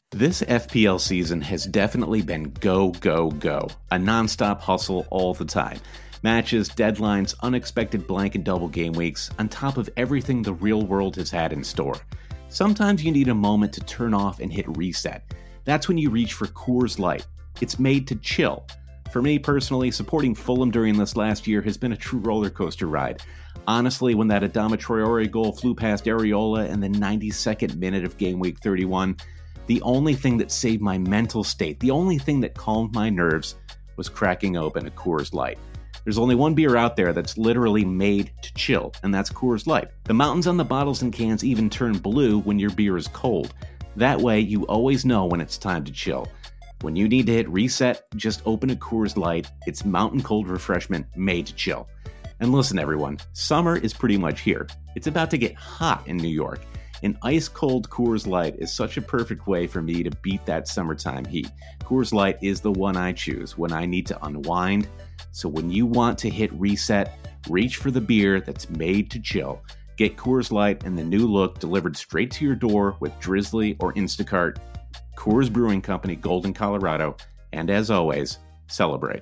This FPL season has definitely been go, go, go. A nonstop hustle all the time. Matches, deadlines, unexpected blank and double game weeks, on top of everything the real world has had in store. Sometimes you need a moment to turn off and hit reset. That's when you reach for Coors Light. It's made to chill. For me personally, supporting Fulham during this last year has been a true roller coaster ride. Honestly, when that Adama Traore goal flew past Areola in the 92nd minute of game week 31, the only thing that saved my mental state, the only thing that calmed my nerves, was cracking open a Coors Light. There's only one beer out there that's literally made to chill, and that's Coors Light. The mountains on the bottles and cans even turn blue when your beer is cold. That way, you always know when it's time to chill. When you need to hit reset, just open a Coors Light. It's mountain cold refreshment made to chill. And listen, everyone, summer is pretty much here. It's about to get hot in New York. An ice-cold Coors Light is such a perfect way for me to beat that summertime heat. Coors Light is the one I choose when I need to unwind. So when you want to hit reset, reach for the beer that's made to chill. Get Coors Light and the new look delivered straight to your door with Drizzly or Instacart. Coors Brewing Company, Golden, Colorado. And as always, celebrate.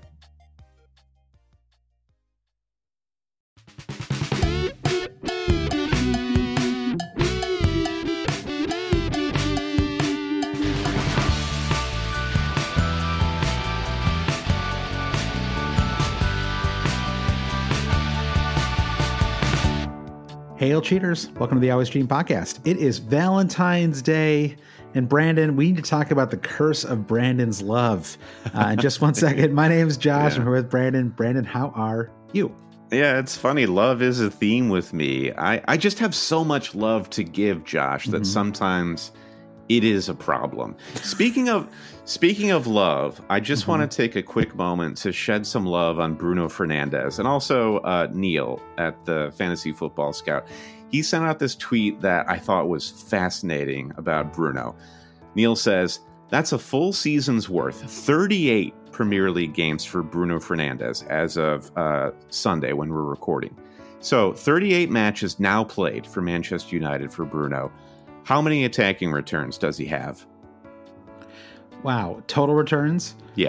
Hail cheaters, welcome to the Always Cheating Podcast. It is Valentine's Day, and Brandon, we need to talk about the curse of Brandon's love. In just one second, my name is Josh, and we're with Brandon. Brandon, how are you? Yeah, it's funny. Love is a theme with me. I just have so much love to give, Josh, that sometimes it is a problem. Speaking of love, I just want to take a quick moment to shed some love on Bruno Fernandes and also Neil at the Fantasy Football Scout. He sent out this tweet that I thought was fascinating about Bruno. Neil says, that's a full season's worth, 38 Premier League games for Bruno Fernandes as of Sunday when we're recording. So 38 matches now played for Manchester United for Bruno. How many attacking returns does he have? Wow. Total returns? Yeah.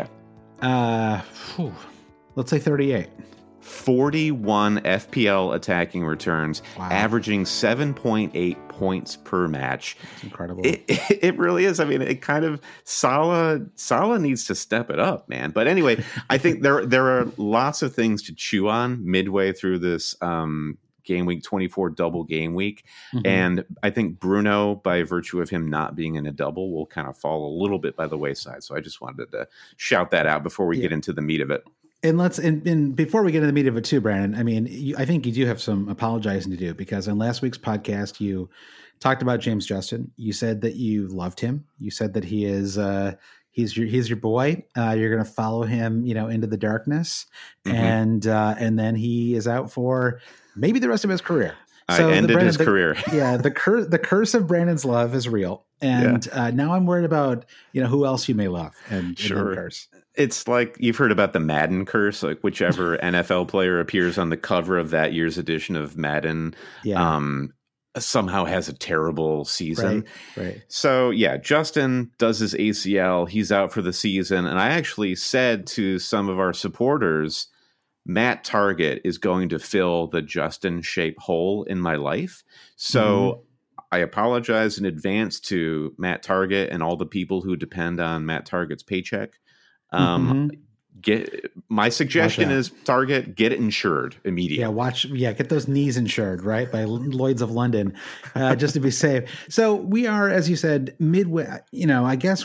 Let's say 38. 41 FPL attacking returns, averaging 7.8 points per match. That's incredible. It really is. I mean, it kind of Salah needs to step it up, man. But anyway, I think there are lots of things to chew on midway through this game week 24 double game week. And I think Bruno, by virtue of him not being in a double, will kind of fall a little bit by the wayside. So I just wanted to shout that out before we get into the meat of it. And before we get into the meat of it too, Brandon, I mean, I think you do have some apologizing to do, because on last week's podcast, you talked about James Justin. You said that you loved him. You said that he is, he's your boy. You're going to follow him, into the darkness. And then he is out for maybe the rest of his career. So I ended his career. Yeah. The curse of Brandon's love is real. And now I'm worried about, who else you may love and curse. It's like you've heard about the Madden curse, like whichever NFL player appears on the cover of that year's edition of Madden somehow has a terrible season. Right. So, Justin does his ACL. He's out for the season. And I actually said to some of our supporters, Matt Target is going to fill the Justin-shaped hole in my life. So I apologize in advance to Matt Target and all the people who depend on Matt Target's paycheck. My suggestion is Target, get it insured immediately. Get those knees insured, right, by Lloyd's of London, just to be safe. So we are, as you said, midway. I guess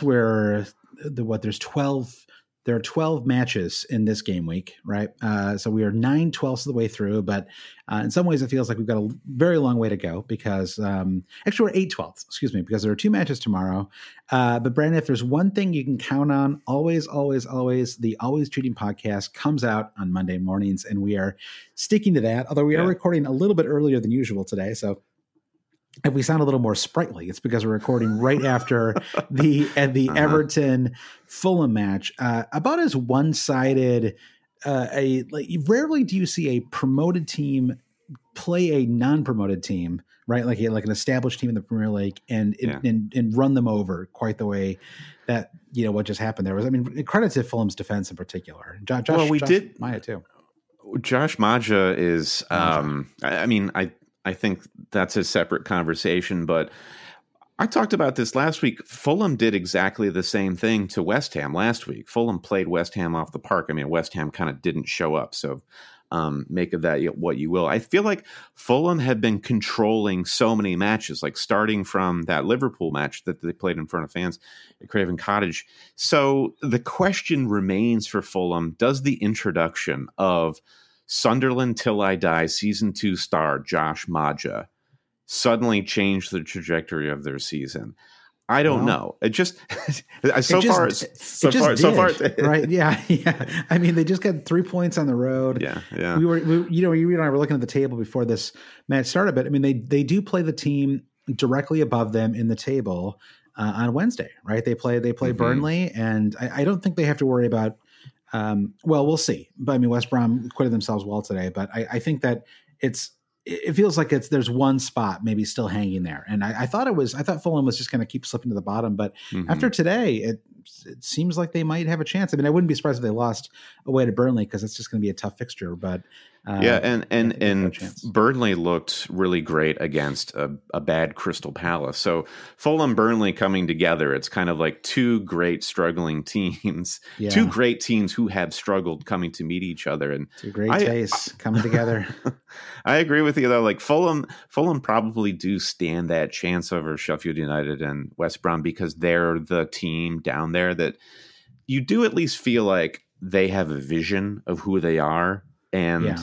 there are 12 matches in this game week, right? So we are 9/12 of the way through, but in some ways it feels like we've got a very long way to go, because actually we're 8/12, because there are 2 matches tomorrow. But Brandon, if there's one thing you can count on, always, the Always Cheating Podcast comes out on Monday mornings, and we are sticking to that, although we are recording a little bit earlier than usual today. So if we sound a little more sprightly, it's because we're recording right after the Everton Fulham match. About as one-sided, rarely do you see a promoted team play a non-promoted team right? Like an established team in the Premier League, and run them over quite the way that what just happened there was. I mean, credit to Fulham's defense in particular. Josh Maya too. Josh Maja is. I think that's a separate conversation, but I talked about this last week. Fulham did exactly the same thing to West Ham last week. Fulham played West Ham off the park. I mean, West Ham kind of didn't show up, so make of that what you will. I feel like Fulham had been controlling so many matches, like starting from that Liverpool match that they played in front of fans at Craven Cottage. So the question remains for Fulham, does the introduction of Sunderland Till I Die Season 2 star Josh Maja suddenly change the trajectory of their season? I don't know. It just so far, right? Yeah. I mean, they just got 3 points on the road. Yeah. You and I were looking at the table before this match started, but I mean, they do play the team directly above them in the table on Wednesday, right? They play Burnley, and I don't think they have to worry about. Well, we'll see. But I mean, West Brom acquitted themselves well today, but I think that it feels like there's one spot maybe still hanging there. And I thought Fulham was just going to keep slipping to the bottom, but after today, it seems like they might have a chance. I mean, I wouldn't be surprised if they lost away to Burnley, because it's just going to be a tough fixture, but and Burnley looked really great against a bad Crystal Palace. So Fulham Burnley coming together, it's kind of like two great struggling teams, two great teams who have struggled coming to meet each other, and two great tastes coming together. I agree with you though. Like Fulham probably do stand that chance over Sheffield United and West Brom, because they're the team down there that you do at least feel like they have a vision of who they are. And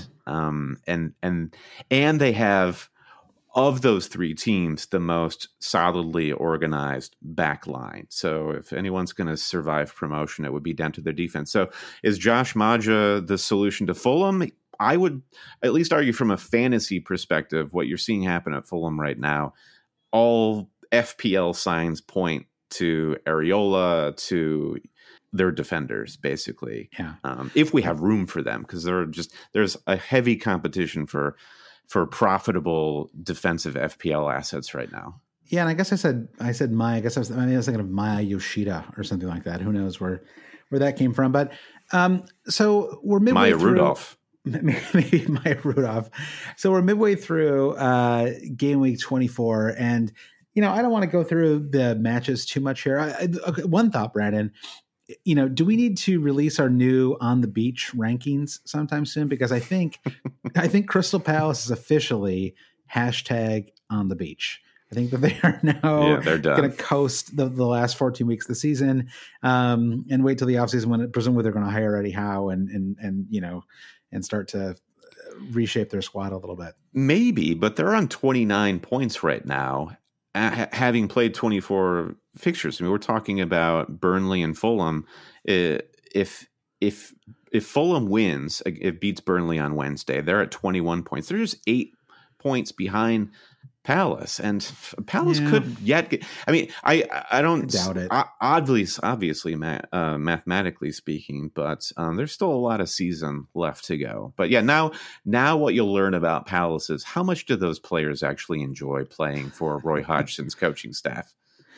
they have, of those three teams, the most solidly organized back line. So if anyone's going to survive promotion, it would be down to their defense. So is Josh Maja the solution to Fulham? I would at least argue from a fantasy perspective, what you're seeing happen at Fulham right now, all FPL signs point to Areola, to their defenders, basically. Yeah. If we have room for them, because there's a heavy competition for profitable defensive FPL assets right now. Yeah, and I guess I said Maya. I was thinking of Maya Yoshida or something like that. Who knows where that came from? But so we're midway through. Rudolph. Maybe Maya Rudolph. So we're midway through game week 24, and I don't want to go through the matches too much here. One thought, Brandon. Do we need to release our new On the Beach rankings sometime soon? Because I think Crystal Palace is officially #on the beach. I think that they are now going to coast the last 14 weeks of the season, and wait till the offseason when presumably they're going to hire Eddie Howe and start to reshape their squad a little bit. Maybe, but they're on 29 points right now, having played 24 fixtures. I mean, we're talking about Burnley and Fulham. If Fulham wins, it beats Burnley on Wednesday, they're at 21 points. They're just 8 points behind Palace, and Palace could yet get. I mean, I don't doubt it. Obviously, mathematically speaking, but there's still a lot of season left to go. But yeah, now what you'll learn about Palace is how much do those players actually enjoy playing for Roy Hodgson's coaching staff.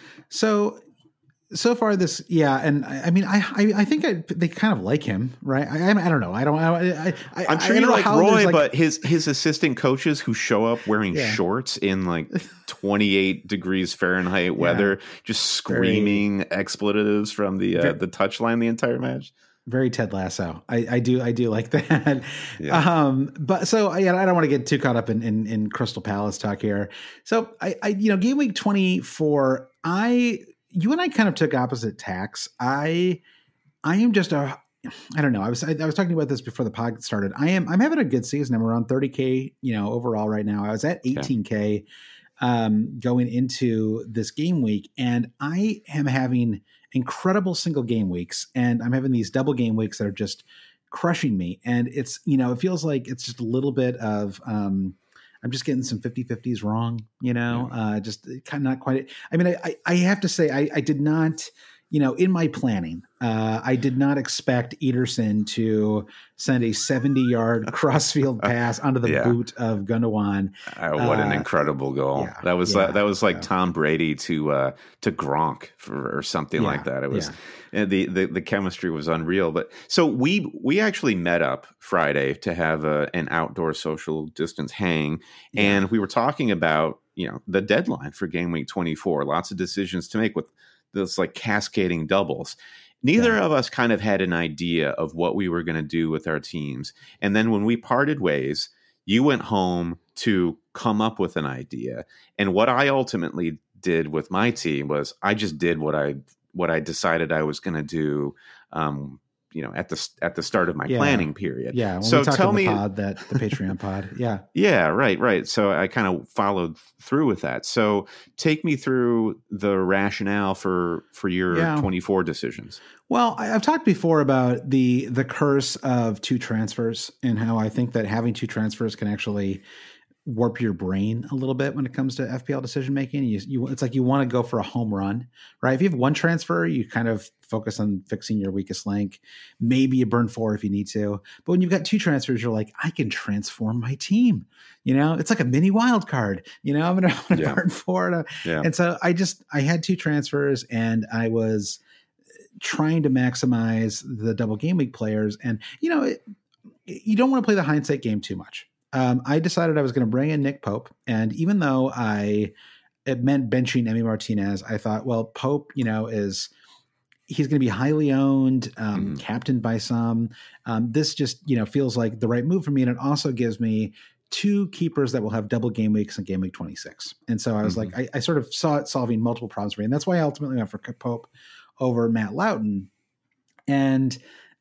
So far this, and I mean, I think they kind of like him, right? I don't know. I'm sure you like Roy, but his assistant coaches who show up wearing shorts in like 28 degrees Fahrenheit weather, just screaming expletives from the touchline the entire match. Very Ted Lasso. I do like that. Yeah. But so I don't want to get too caught up in Crystal Palace talk here. So game week 24, you and I kind of took opposite tacks. I am just I don't know. I was talking about this before the pod started. I'm having a good season. I'm around 30K, overall right now. I was at 18K going into this game week, and I am having incredible single game weeks, and I'm having these double game weeks that are just crushing me. And it's, it feels like it's just a little bit of I'm just getting some 50-50s wrong, just kind of not quite. I mean, I have to say, I did not, in my planning, I did not expect Ederson to send a 70-yard crossfield pass onto the boot of Gundogan. What an incredible goal! Yeah, that was like Tom Brady to Gronk or something like that. It was the chemistry was unreal. But so we actually met up Friday to have an outdoor social distance hang, and we were talking about the deadline for game week 24. Lots of decisions to make with this like cascading doubles. Neither of us kind of had an idea of what we were going to do with our teams. And then when we parted ways, you went home to come up with an idea. And what I ultimately did with my team was I just did what I decided I was going to do. At the start of my planning period. Yeah. When so we talked tell on me the Patreon pod. Yeah. Yeah. Right. So I kind of followed through with that. So take me through the rationale for your 24 decisions. Well, I've talked before about the curse of two transfers and how I think that having two transfers can actually warp your brain a little bit when it comes to FPL decision making. It's like you want to go for a home run, right? If you have one transfer, you kind of focus on fixing your weakest link. Maybe you burn 4 if you need to. But when you've got two transfers, you're like, I can transform my team. It's like a mini wild card. I'm going to burn 4. And so I had two transfers, and I was trying to maximize the double game week players. And, you don't want to play the hindsight game too much. I decided I was going to bring in Nick Pope. And even though it meant benching Emi Martinez, I thought, well, Pope, he's going to be highly owned, captained by some. This just, feels like the right move for me. And it also gives me two keepers that will have double game weeks in game week 26. And so I was like, I sort of saw it solving multiple problems for me. And that's why I ultimately went for Pope over Matt Loughton. And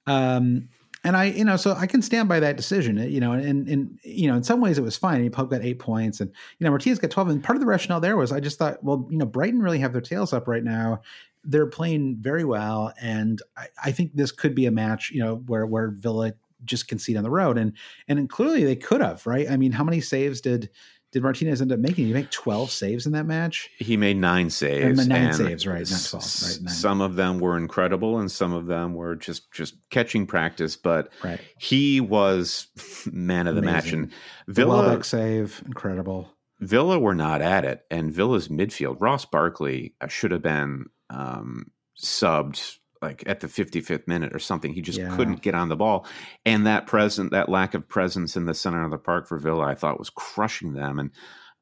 I, so I can stand by that decision, and in some ways it was fine. Pope got 8 points, and, Martinez got 12. And part of the rationale there was I just thought, well, Brighton really have their tails up right now. They're playing very well. And I think this could be a match, where Villa just concede on the road. And clearly they could have, right? I mean, how many saves did Martinez end up making? Did he make 12 saves in that match? He made 9 saves. Nine saves, right? Not 12. Right, 9. Some of them were incredible, and some of them were just catching practice. But he was man of the match. And Villa, Welbeck save, incredible. Villa were not at it, and Villa's midfield, Ross Barkley should have been subbed like at the 55th minute or something. He just couldn't get on the ball. And that lack of presence in the center of the park for Villa, I thought was crushing them. And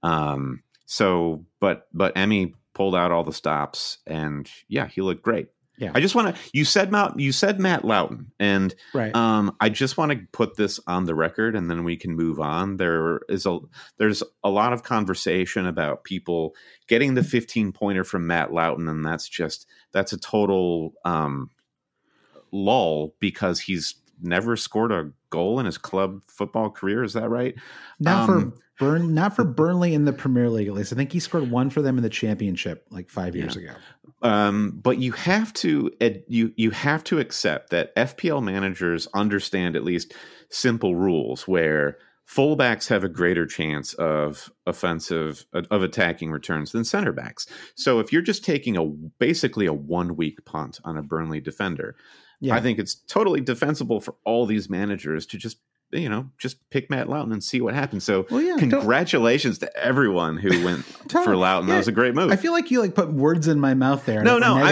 but Emi pulled out all the stops, and he looked great. Yeah. I just want to, you said Matt Loughton, and I just want to put this on the record, and then we can move on. There's a lot of conversation about people getting the 15-pointer from Matt Loughton, and that's a total lull, because he's never scored a goal in his club football career. Is that right? Not for Burnley in the Premier League, at least. I think he scored one for them in the Championship like 5 years ago. But you have to accept that FPL managers understand at least simple rules where fullbacks have a greater chance of attacking returns than center backs. So if you're just taking basically a 1 week punt on a Burnley defender, I think it's totally defensible for all these managers to just pick Matt Loughton and see what happens. So congratulations to everyone who went for Loughton. That was a great move. I feel like you put words in my mouth there. No, I'm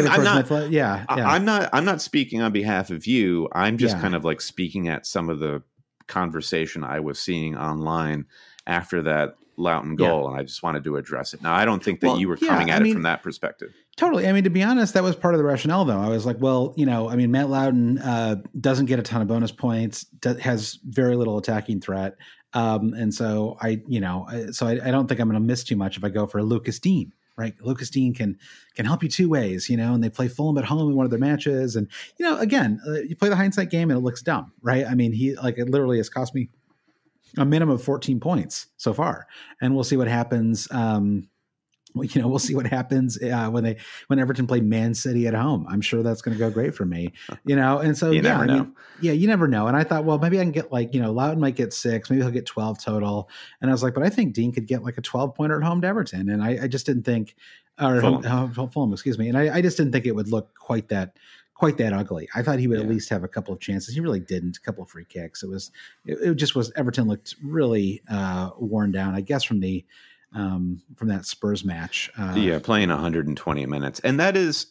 not. I'm not speaking on behalf of you. I'm just kind of like speaking at some of the conversation I was seeing online after that Loughton goal, and I just wanted to address it. Now, I don't think that you were coming at it from that perspective. Totally. I mean, to be honest, that was part of the rationale, though. I was like, well, Matt Loughton doesn't get a ton of bonus points, has very little attacking threat. And so I don't think I'm going to miss too much if I go for Lucas Digne, right? Lucas Digne can help you two ways, and they play Fulham at home in one of their matches. And, again, you play the hindsight game and it looks dumb, right? I mean, it literally has cost me a minimum of 14 points so far. And we'll see what happens. We'll see what happens when Everton play Man City at home. I'm sure that's going to go great for me, and so, you never know. You never know. And I thought, well, maybe I can get Loughton might get 6, maybe he'll get 12 total. And I was like, but I think Dean could get like a 12-pointer at home to Everton. And I just didn't think or Fulham. Fulham, excuse me. And I just didn't think it would look quite that ugly. I thought he would at least have a couple of chances. He really didn't. A couple of free kicks. It just was. Everton looked really worn down, I guess, from that Spurs match. Playing 120 minutes, and that is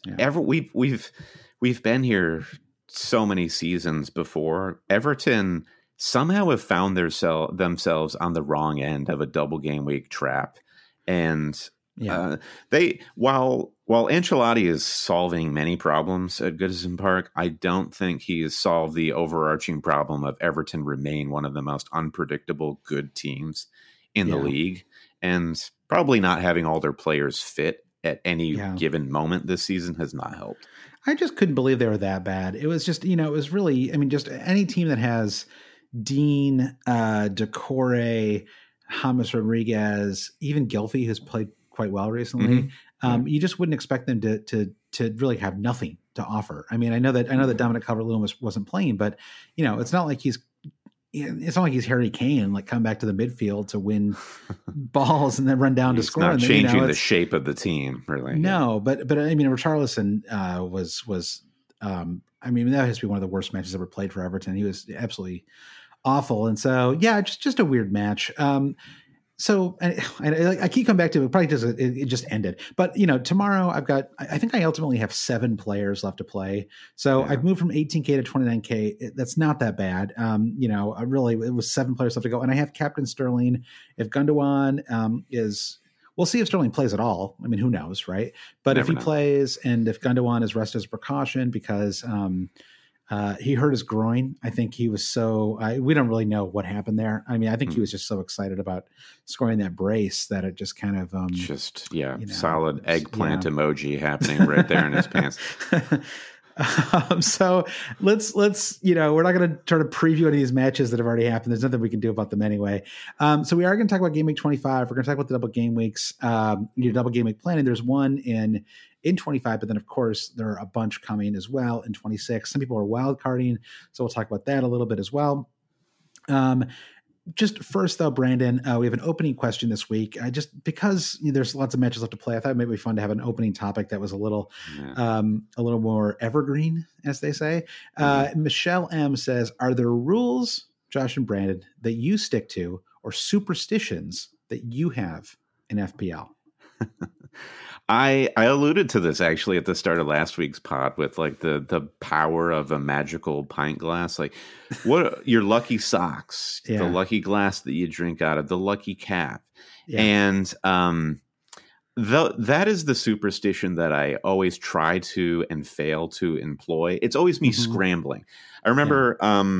we've been here so many seasons before. Everton somehow have found themselves on the wrong end of a double game week trap, and while Ancelotti is solving many problems at Goodison Park, I don't think he has solved the overarching problem of Everton remain one of the most unpredictable good teams in the league, and probably not having all their players fit at any given moment this season has not helped. I just couldn't believe they were that bad. It was just, it was really, just any team that has Dean, Decore, James Rodriguez, even Gylfi, who's played quite well recently. You just wouldn't expect them to really have nothing to offer. I know that Dominic Calvert-Lewin wasn't playing, but it's not like he's Harry Kane, like come back to the midfield to win balls and then run down to score. Not changing the shape of the team, really. No, but Richarlison was that has to be one of the worst matches ever played for Everton. He was absolutely awful, and so just a weird match. So I keep coming back to it. Probably just it just ended. But tomorrow I think I ultimately have 7 players left to play. So I've moved from 18K to 29K. That's not that bad. It was 7 players left to go, and I have Captain Sterling. If Gundogan we'll see if Sterling plays at all. Who knows, right? But if he plays, and if Gundogan is rested as a precaution because he hurt his groin. I think he was we don't really know what happened there. I think he was just so excited about scoring that brace that it just kind of solid eggplant emoji happening right there in his pants. So let's we're not going to try to preview any of these matches that have already happened. There's nothing we can do about them anyway. So we are going to talk about game week 25. We're going to talk about the double game weeks, your double game week planning. There's one in 25, but then of course there are a bunch coming as well in 26. Some people are wild carding, so we'll talk about that a little bit as well. Just first though, Brandon, we have an opening question this week. Just because there's lots of matches left to play, I thought it might be fun to have an opening topic that was a little more evergreen, as they say. Michelle M says, "Are there rules, Josh and Brandon, that you stick to, or superstitions that you have in FPL?" I alluded to this actually at the start of last week's pod with like the power of a magical pint glass, like what your lucky socks, the lucky glass that you drink out of, the lucky cap. And that is the superstition that I always try to and fail to employ. It's always me scrambling. I remember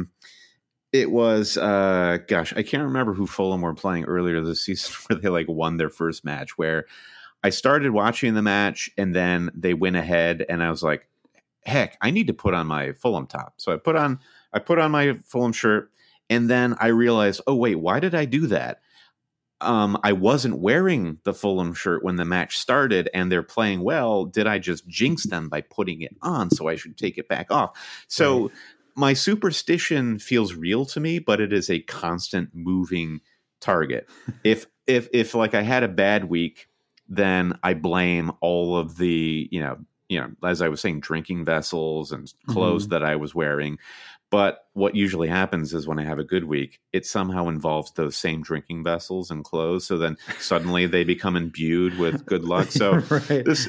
it was I can't remember who Fulham were playing earlier this season where they like won their first match, where I started watching the match and then they went ahead and I was like, heck, I need to put on my Fulham top. So I put on my Fulham shirt, and then I realized, oh wait, why did I do that? I wasn't wearing the Fulham shirt when the match started and they're playing well. Did I just jinx them by putting it on? So I should take it back off. So my superstition feels real to me, but it is a constant moving target. If like I had a bad week, then I blame all of the, as I was saying, drinking vessels and clothes that I was wearing. But what usually happens is when I have a good week, it somehow involves those same drinking vessels and clothes. So then suddenly they become imbued with good luck. So this,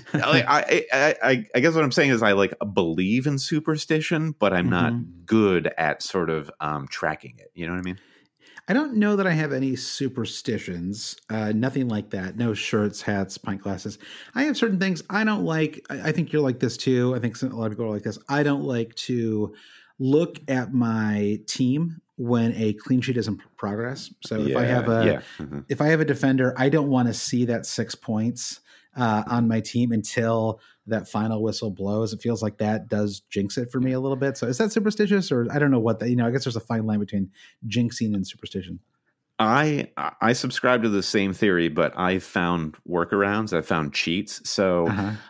I guess what I'm saying is I like believe in superstition, but I'm not good at sort of tracking it. You know what I mean? I don't know that I have any superstitions, nothing like that. No shirts, hats, pint glasses. I have certain things I don't like. I think you're like this too. I think a lot of people are like this. I don't like to look at my team when a clean sheet is in progress. So if I have if I have a defender, I don't want to see that 6 points on my team until that final whistle blows. It feels like that does jinx it for me a little bit. So is that superstitious, or I don't know what that, I guess there's a fine line between jinxing and superstition. I subscribe to the same theory, but I've found workarounds. I've found cheats. So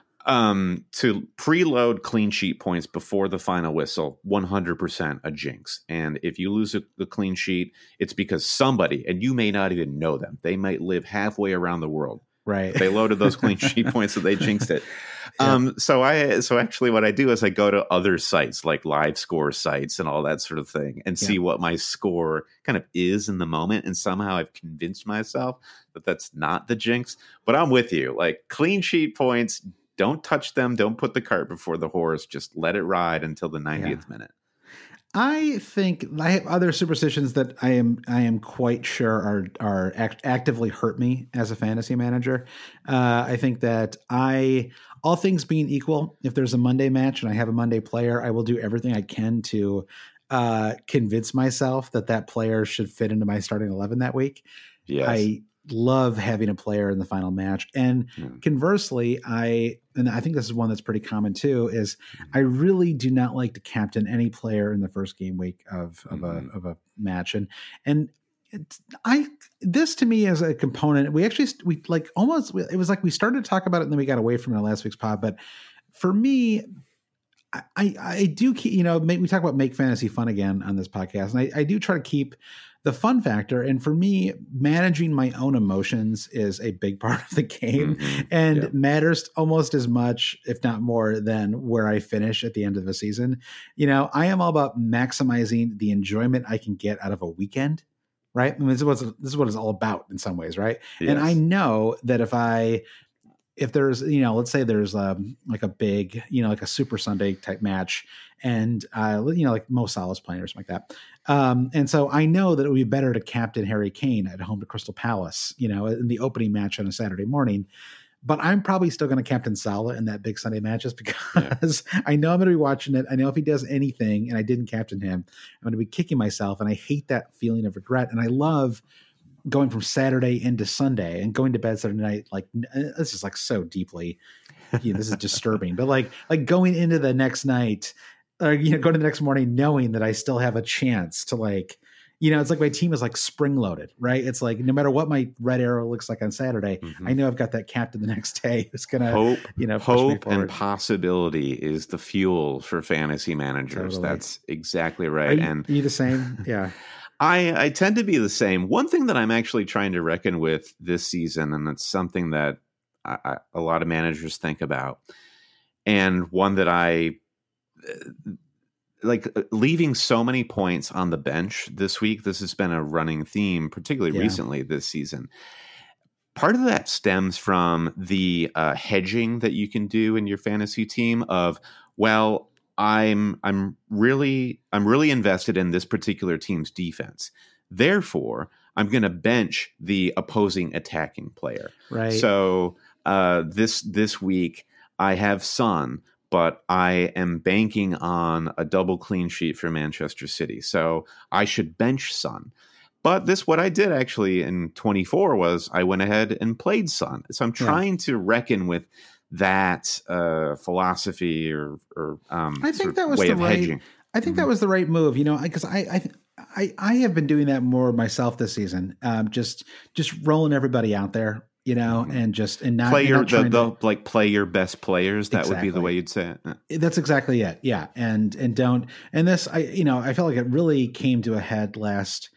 to preload clean sheet points before the final whistle, 100% a jinx. And if you lose the clean sheet, it's because somebody, and you may not even know them, they might live halfway around the world, Right. They loaded those clean sheet points, so they jinxed it. Yeah. So actually what I do is I go to other sites like live score sites and all that sort of thing and see what my score kind of is in the moment. And somehow I've convinced myself that that's not the jinx. But I'm with you. Like, clean sheet points, don't touch them. Don't put the cart before the horse. Just let it ride until the 90th minute. I think I have other superstitions that I am quite sure are actively hurt me as a fantasy manager. I think that all things being equal, if there's a Monday match and I have a Monday player, I will do everything I can to convince myself that player should fit into my starting 11 that week. Yes. I love having a player in the final match. And conversely, I think this is one that's pretty common too, is I really do not like to captain any player in the first game week of a match. And this to me is a component. It was like we started to talk about it and then we got away from it in last week's pod. But for me, I do keep, we talk about make fantasy fun again on this podcast. And I do try to keep the fun factor. And for me, managing my own emotions is a big part of the game and matters almost as much, if not more, than where I finish at the end of the season. I am all about maximizing the enjoyment I can get out of a weekend. Right. I mean, this is what it's all about in some ways. Right. Yes. And I know that if there's, let's say there's like a big, like a Super Sunday type match and, like Mo Salah's playing or something like that. And so I know that it would be better to captain Harry Kane at home to Crystal Palace, in the opening match on a Saturday morning. But I'm probably still going to captain Salah in that big Sunday match just because I know I'm going to be watching it. I know if he does anything and I didn't captain him, I'm going to be kicking myself. And I hate that feeling of regret. And I love going from Saturday into Sunday and going to bed Saturday night. Like, this is like so deeply, this is disturbing, but like going into the next night, going to the next morning, knowing that I still have a chance to it's like my team is like spring loaded, right? It's like, no matter what my red arrow looks like on Saturday, I know I've got that captain the next day. It's going to hope and possibility is the fuel for fantasy managers. Totally. That's exactly right. Are you the same? Yeah. I tend to be the same. One thing that I'm actually trying to reckon with this season, and it's something that a lot of managers think about, and one that I like, leaving so many points on the bench this week. This has been a running theme, particularly recently this season. Part of that stems from the hedging that you can do in your fantasy team of, well, I'm really invested in this particular team's defense. Therefore, I'm going to bench the opposing attacking player. Right. So this week I have Son, but I am banking on a double clean sheet for Manchester City. So I should bench Son. But what I did actually in 24 was I went ahead and played Son. So I'm trying to reckon with that philosophy or I think that was way the of right hedging. I think that was the right move, because I have been doing that more myself this season. Just rolling everybody out there, and not play play your best players. That would be the way you'd say it. That's exactly it. Yeah. And this, I felt like it really came to a head last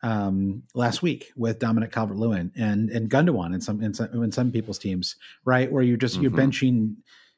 week with Dominic Calvert-Lewin and Gundogan in some people's teams, right? Where you're benching,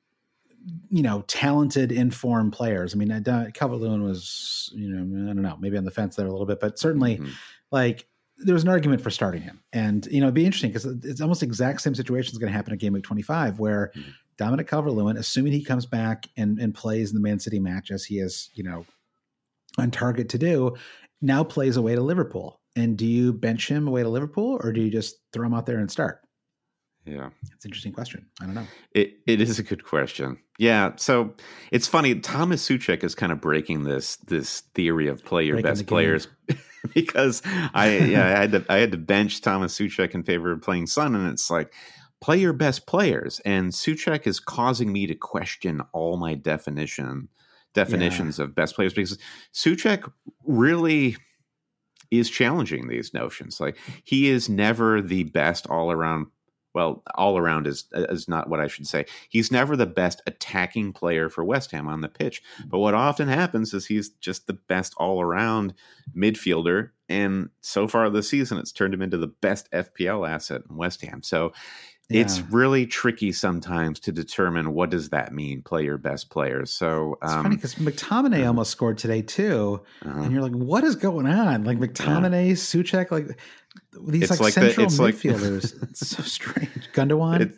talented, informed players. I mean, Calvert-Lewin was, I don't know, maybe on the fence there a little bit, but certainly there was an argument for starting him. And, it'd be interesting because it's almost the exact same situation is going to happen in game week 25 where Dominic Calvert-Lewin, assuming he comes back and plays in the Man City match as he is, on target to do, now plays away to Liverpool. And do you bench him away to Liverpool or do you just throw him out there and start? Yeah. It's an interesting question. I don't know. It is a good question. Yeah. So it's funny. Thomas Souček is kind of breaking this theory of play your best players because I had to bench Thomas Souček in favor of playing Son. And it's like, play your best players. And Souček is causing me to question all my definitions of best players because Souček really is challenging these notions. Like, he is never the best all around. Well, all around is not what I should say. He's never the best attacking player for West Ham on the pitch. But what often happens is he's just the best all around midfielder. And so far this season, it's turned him into the best FPL asset in West Ham. So it's really tricky sometimes to determine what does that mean, play your best players. So it's funny because McTominay almost scored today too. And you're like, what is going on? Like McTominay, Souček, like these it's like central midfielders. It's so strange. Gundogan?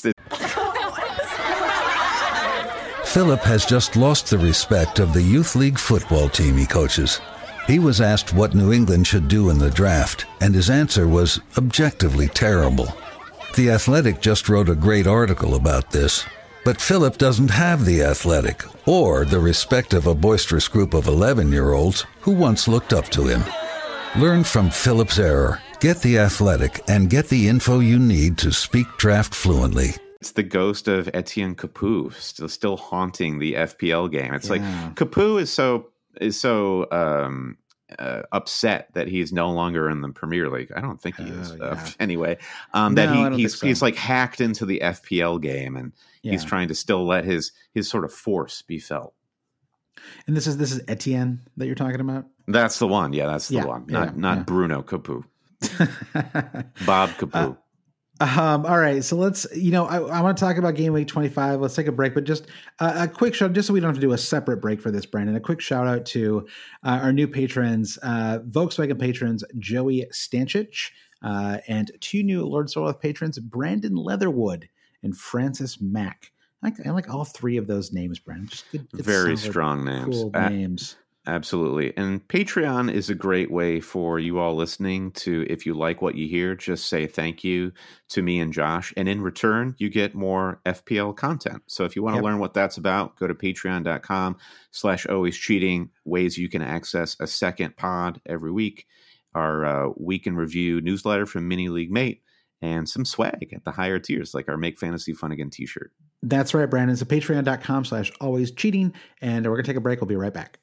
Philip has just lost the respect of the youth league football team he coaches. He was asked what New England should do in the draft, and his answer was objectively terrible. The Athletic just wrote a great article about this, but Philip doesn't have the Athletic or the respect of a boisterous group of 11-year-olds who once looked up to him. Learn from Philip's error, get the Athletic, and get the info you need to speak draft fluently. It's the ghost of Etienne Capoue still haunting the FPL game. It's like Capoue is so upset that he's no longer in the Premier League. I don't think he is anyway. He's like hacked into the FPL game, and he's trying to still let his sort of force be felt. And this is Etienne that you're talking about? That's the one. Yeah, that's the one. Not Bruno Capoue. Bob Capoue. All right, so let's, I want to talk about game week 25. Let's take a break, but just a quick shout, just so we don't have to do a separate break for this, Brandon, a quick shout out to our new patrons, Volkswagen patrons, Joey Stanchich, and 2 new Lord Sorloth patrons, Brandon Leatherwood and Francis Mack. I like all 3 of those names, Brandon. Just good very strong names. Cool names. Absolutely. And Patreon is a great way for you all listening to, if you like what you hear, just say thank you to me and Josh. And in return, you get more FPL content. So if you want to learn what that's about, go to patreon.com/alwayscheating, ways you can access a second pod every week, our week in review newsletter from Mini League Mate, and some swag at the higher tiers, like our Make Fantasy Fun Again t-shirt. That's right, Brandon. So patreon.com/alwayscheating. And we're going to take a break. We'll be right back.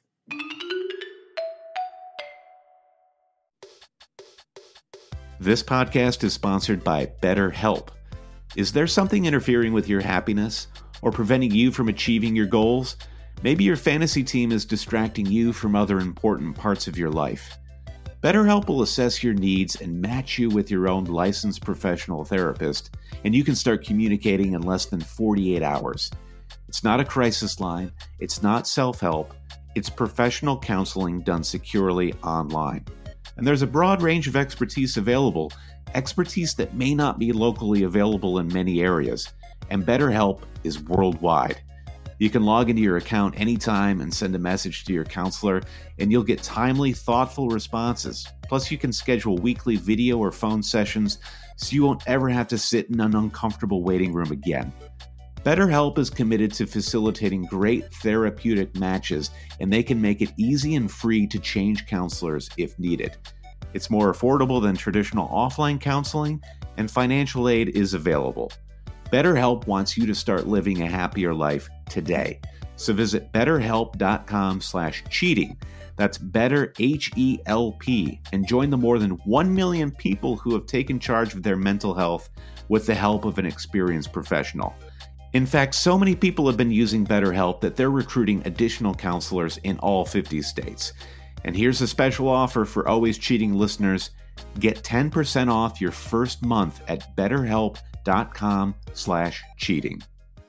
This podcast is sponsored by BetterHelp. Is there something interfering with your happiness or preventing you from achieving your goals? Maybe your fantasy team is distracting you from other important parts of your life. BetterHelp will assess your needs and match you with your own licensed professional therapist, and you can start communicating in less than 48 hours. It's not a crisis line. It's not self-help. It's professional counseling done securely online. And there's a broad range of expertise available, expertise that may not be locally available in many areas, and BetterHelp is worldwide. You can log into your account anytime and send a message to your counselor, and you'll get timely, thoughtful responses. Plus, you can schedule weekly video or phone sessions so you won't ever have to sit in an uncomfortable waiting room again. BetterHelp is committed to facilitating great therapeutic matches, and they can make it easy and free to change counselors if needed. It's more affordable than traditional offline counseling, and financial aid is available. BetterHelp wants you to start living a happier life today. So visit betterhelp.com/cheating. That's BetterHelp, and join the more than 1 million people who have taken charge of their mental health with the help of an experienced professional. In fact, so many people have been using BetterHelp that they're recruiting additional counselors in all 50 states. And here's a special offer for Always Cheating listeners. Get 10% off your first month at betterhelp.com/cheating.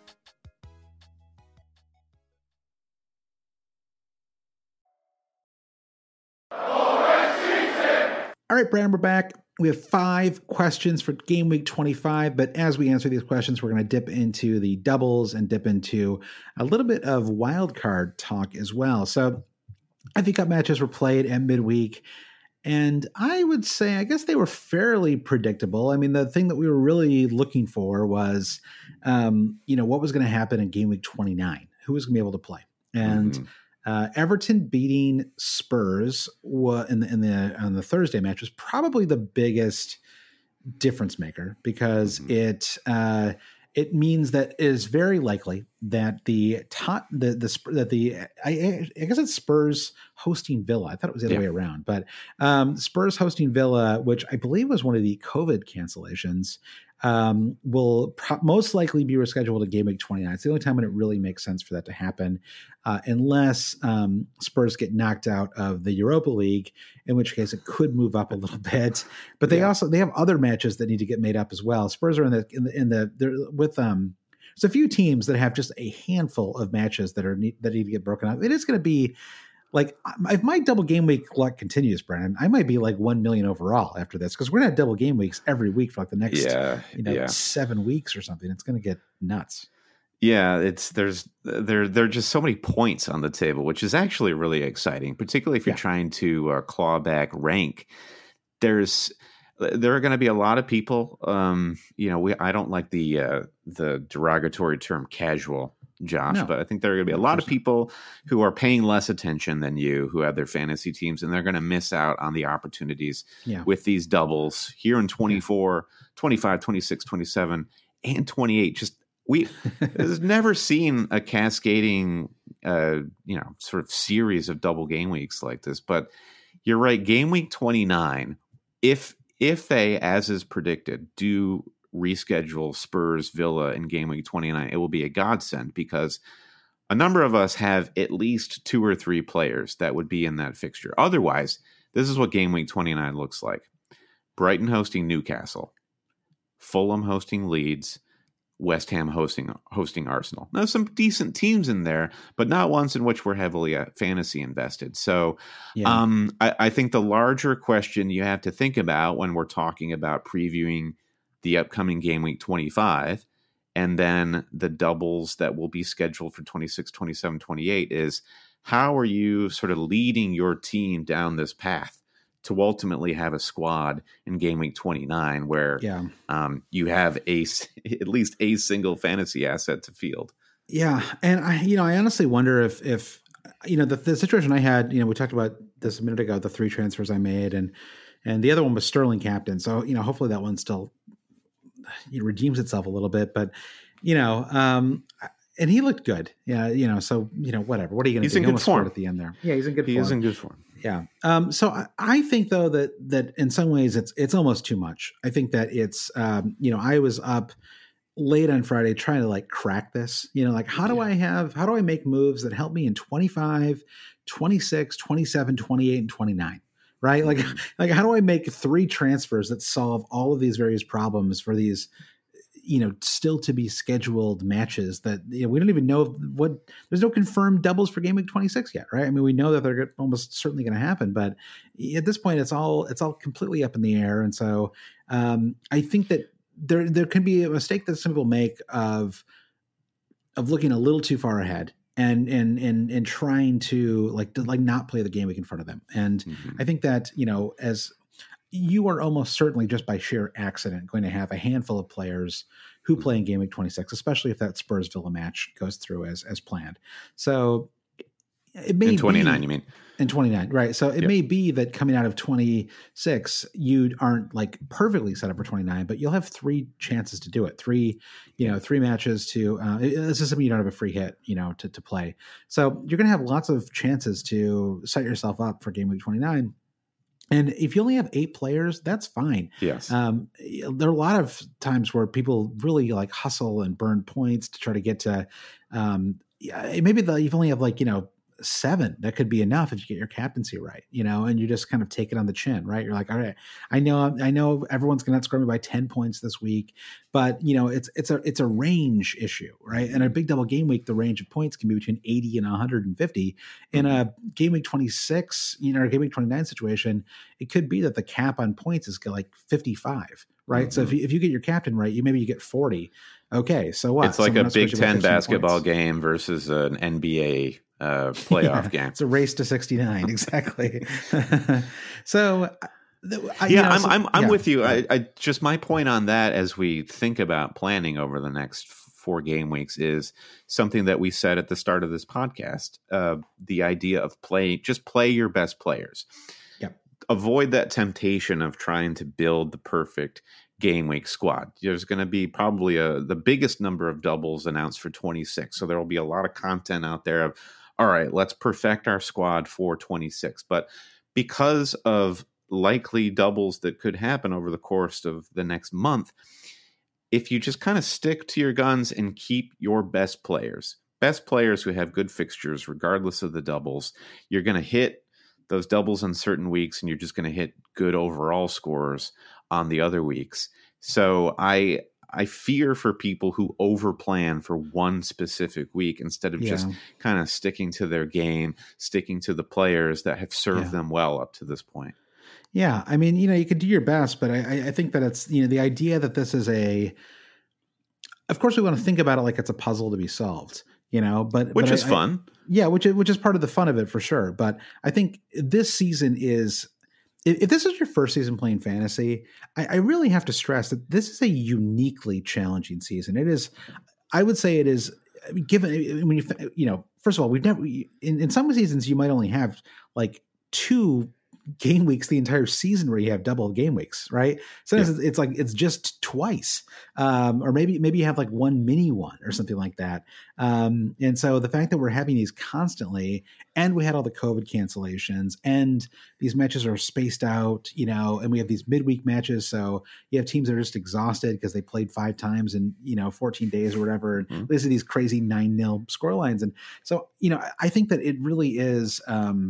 All right, Brandon, we're back. We have 5 questions for game week 25, but as we answer these questions, we're going to dip into the doubles and dip into a little bit of wild card talk as well. So FA Cup matches were played at midweek, and I would say, I guess they were fairly predictable. I mean, the thing that we were really looking for was, what was going to happen in game week 29, who was going to be able to play. And Everton beating Spurs on the Thursday match was probably the biggest difference maker, because it means that it is very likely that I guess it's Spurs hosting Villa. I thought it was the other way around, but Spurs hosting Villa, which I believe was one of the COVID cancellations, will most likely be rescheduled to game week 29. It's the only time when it really makes sense for that to happen, unless Spurs get knocked out of the Europa League, in which case it could move up a little bit. But they have other matches that need to get made up as well. Spurs are there's a few teams that have just a handful of matches that need to get broken up. It is going to be like, if my double game week luck continues, Brennan, I might be like 1 million overall after this, because we're going to have double game weeks every week for like the next 7 weeks or something. It's going to get nuts. Yeah, there are just so many points on the table, which is actually really exciting, particularly if you're trying to claw back rank. There are going to be a lot of people. I don't like the derogatory term casual, Josh, but I think there are going to be a lot of people who are paying less attention than you, who have their fantasy teams, and they're going to miss out on the opportunities with these doubles here in 24, 25, 26, 27, and 28. Just there's never seen a cascading, sort of series of double game weeks like this. But you're right, game week 29, if they, as is predicted, do reschedule Spurs Villa in game week 29, it will be a godsend, because a number of us have at least 2 or 3 players that would be in that fixture. Otherwise, this is what game week 29 looks like. Brighton hosting Newcastle, Fulham hosting Leeds, West Ham hosting Arsenal. Now, some decent teams in there, but not ones in which we're heavily fantasy invested. So I think the larger question you have to think about when we're talking about previewing the upcoming game week 25 and then the doubles that will be scheduled for 26, 27, 28 is, how are you sort of leading your team down this path to ultimately have a squad in game week 29 where you have at least a single fantasy asset to field. Yeah. And I honestly wonder if the situation I had, we talked about this a minute ago, the 3 transfers I made, and the other one was Sterling captain. So, hopefully that one still redeems itself a little bit, but, and he looked good. Yeah. So, whatever. What are you going to do? He's in good form at the end there. Yeah. He's in good form. He is in good form. Yeah. So I think, though, that in some ways it's almost too much. I think that it's, I was up late on Friday trying to crack this, how do I make moves that help me in 25, 26, 27, 28, and 29, right? Like how do I make 3 transfers that solve all of these various problems for these, still to be scheduled matches that we don't even know there's no confirmed doubles for game week 26 yet, right? I mean, we know that they're almost certainly going to happen, but at this point it's all completely up in the air. And so I think that there can be a mistake that some people make of looking a little too far ahead and trying to not play the game week in front of them. And I think that, as you are almost certainly just by sheer accident going to have a handful of players who play in game week 26, especially if that Spurs Villa match goes through as planned. So it may in 29, be, you mean? In 29, right. So it may be that coming out of 26, you aren't perfectly set up for 29, but you'll have 3 chances to do it. 3 matches to, it's just something you don't have a free hit, to play. So you're going to have lots of chances to set yourself up for game week 29. And if you only have 8 players, that's fine. Yes. There are a lot of times where people really hustle and burn points to try to get to, maybe you've only have 7. That could be enough if you get your captaincy right, and you just kind of take it on the chin, right? You're like, all right, I know everyone's going to outscore me by 10 points this week, but it's a range issue, right? And a big double game week, the range of points can be between 80 and 150. In a game week 26, or a game week 29 situation, it could be that the cap on points is 55, right? So if you get your captain right, you get 40. Okay, so what? It's like a Big Ten basketball game versus an NBA playoff game. It's a race to 69. Exactly. So I'm with you. I just, my point on that, as we think about planning over the next 4 game weeks, is something that we said at the start of this podcast. The idea of play your best players. Yep. Avoid that temptation of trying to build the perfect game week squad. There's going to be probably the biggest number of doubles announced for 26. So there will be a lot of content out there of, all right, let's perfect our squad for 26. But because of likely doubles that could happen over the course of the next month, if you just kind of stick to your guns and keep your best players who have good fixtures, regardless of the doubles, you're going to hit those doubles on certain weeks, and you're just going to hit good overall scores on the other weeks. So I fear for people who overplan for one specific week instead of just kind of sticking to their game, sticking to the players that have served them well up to this point. Yeah. I mean, you could do your best, but I think that it's, the idea that this is of course we want to think about it like it's a puzzle to be solved, which is fun. Which is part of the fun of it for sure. But I think this season is, if this is your first season playing fantasy, I really have to stress that this is a uniquely challenging season. It is, I would say it is, given when first of all, we've never, in some seasons you might only have like 2 game weeks the entire season where you have double game weeks, right? Sometimes it's like it's just twice, or maybe you have like one mini one or something like that. And so the fact that we're having these constantly, and we had all the COVID cancellations, and these matches are spaced out, and we have these midweek matches, so you have teams that are just exhausted because they played 5 times in 14 days or whatever. And these are these crazy 9-0 scorelines, and so I think that it really is.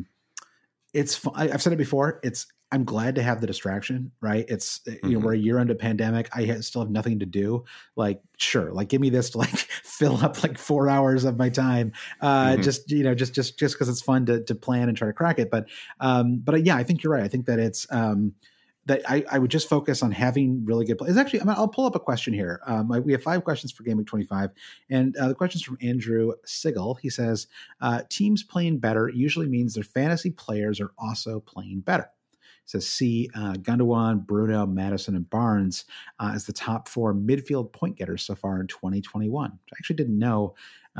It's I've said it before. I'm glad to have the distraction, right? It's, we're a year into pandemic. I still have nothing to do. Like, sure. Like, give me this to like fill up like 4 hours of my time. Just cause it's fun to plan and try to crack it. But yeah, I think you're right. I think that it's, that I would just focus on having really good players. Actually, I'll pull up a question here. We have 5 questions for Game Week 25, and the question's from Andrew Sigel. He says, teams playing better usually means their fantasy players are also playing better. He says, see Gundogan, Bruno, Madison, and Barnes as the top 4 midfield point getters so far in 2021. I actually didn't know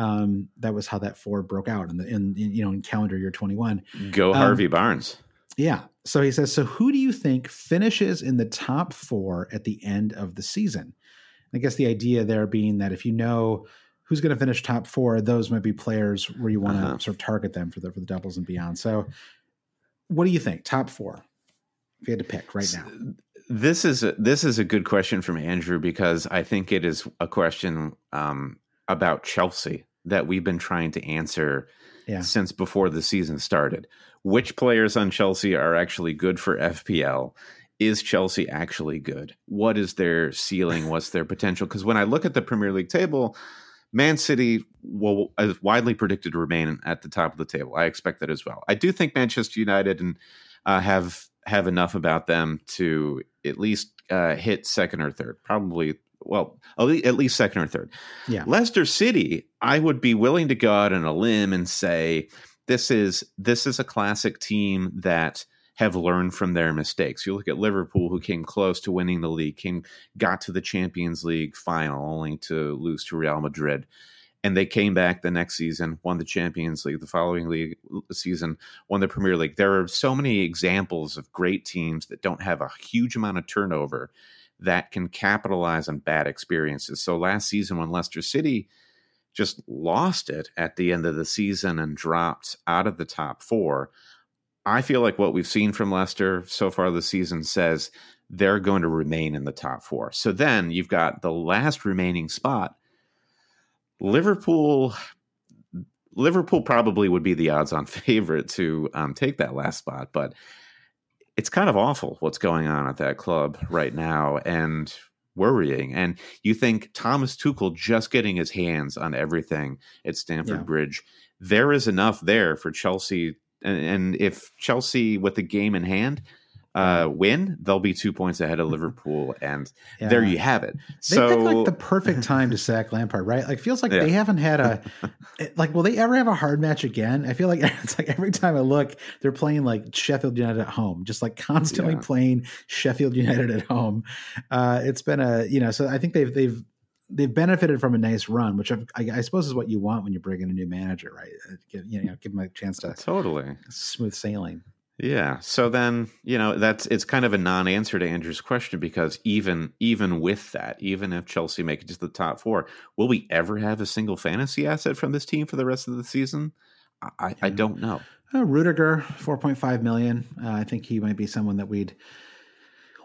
that was how that 4 broke out in calendar year 21. Go Harvey Barnes. Yeah. So he says, so who do you think finishes in the top 4 at the end of the season? I guess the idea there being that if you know who's going to finish top 4, those might be players where you want to sort of target them for the doubles and beyond. So what do you think? Top 4, if you had to pick right now. This is a good question from Andrew, because I think it is a question about Chelsea that we've been trying to answer since before the season started. Which players on Chelsea are actually good for FPL? Is Chelsea actually good? What is their ceiling? What's their potential? Because when I look at the Premier League table, Man City is widely predicted to remain at the top of the table. I expect that as well. I do think Manchester United and have enough about them to at least hit second or third. Probably, well, at least second or third. Yeah. Leicester City, I would be willing to go out on a limb and say this is a classic team that have learned from their mistakes. You look at Liverpool, who came close to winning the league, got to the Champions League final only to lose to Real Madrid. And they came back the next season, won the Champions League, the following league season, won the Premier League. There are so many examples of great teams that don't have a huge amount of turnover that can capitalize on bad experiences. So last season when Leicester City just lost it at the end of the season and dropped out of the top 4, I feel like what we've seen from Leicester so far this season says they're going to remain in the top 4. So then you've got the last remaining spot. Liverpool probably would be the odds-on favorite to take that last spot, but it's kind of awful what's going on at that club right now and worrying. And you think Thomas Tuchel just getting his hands on everything at Stamford Bridge, there is enough there for Chelsea. And if Chelsea, with the game in hand, win, they'll be 2 points ahead of Liverpool, and there you have it. They picked like the perfect time to sack Lampard, right? Like, feels like they haven't had will they ever have a hard match again? I feel like it's like every time I look, they're playing like Sheffield United at home, just like constantly playing Sheffield United at home. It's been so I think they've benefited from a nice run, which I suppose is what you want when you bring in a new manager, right? Give them a chance to totally smooth sailing. Yeah. So then, it's kind of a non-answer to Andrew's question, because even with that, even if Chelsea make it to the top 4, will we ever have a single fantasy asset from this team for the rest of the season? I don't know. Rudiger, 4.5 million. I think he might be someone that we'd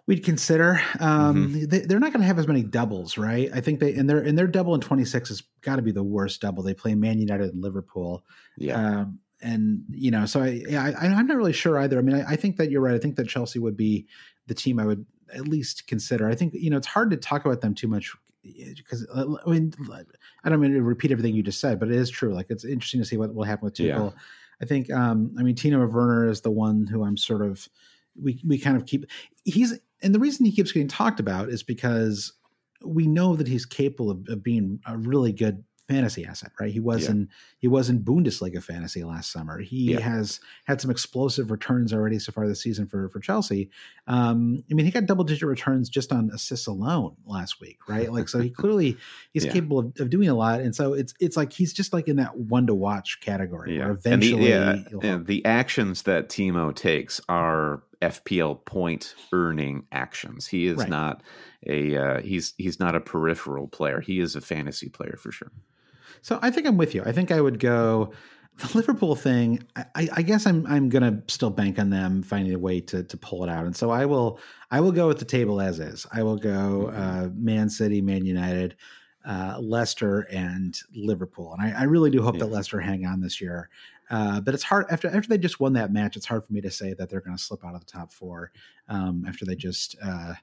we'd consider. They're not going to have as many doubles, right? I think their double in 26 has got to be the worst double. They play Man United and Liverpool. Yeah. And so I'm not really sure either. I mean, I think that you're right. I think that Chelsea would be the team I would at least consider. I think, it's hard to talk about them too much because I don't mean to repeat everything you just said, but it is true. Like, it's interesting to see what will happen with Tuchel. Yeah. I think, Timo Werner is the one who I'm sort of, we kind of keep, and the reason he keeps getting talked about is because we know that he's capable of being a really good fantasy asset, right? He was in Bundesliga fantasy last summer. He has had some explosive returns already so far this season for Chelsea. He got double-digit returns just on assists alone last week, right? Like, so he's capable of doing a lot. And so it's like he's just like in that one to watch category. Where eventually, and the actions that Timo takes are FPL point earning actions. He is not he's not a peripheral player. He is a fantasy player for sure. So I think I'm with you. I think I would go the Liverpool thing. I guess I'm going to still bank on them finding a way to pull it out. And so I will go with the table as is. I will go Man City, Man United, Leicester, and Liverpool. And I really do hope that Leicester hang on this year. But it's hard after they just won that match. It's hard for me to say that they're going to slip out of the top four after they just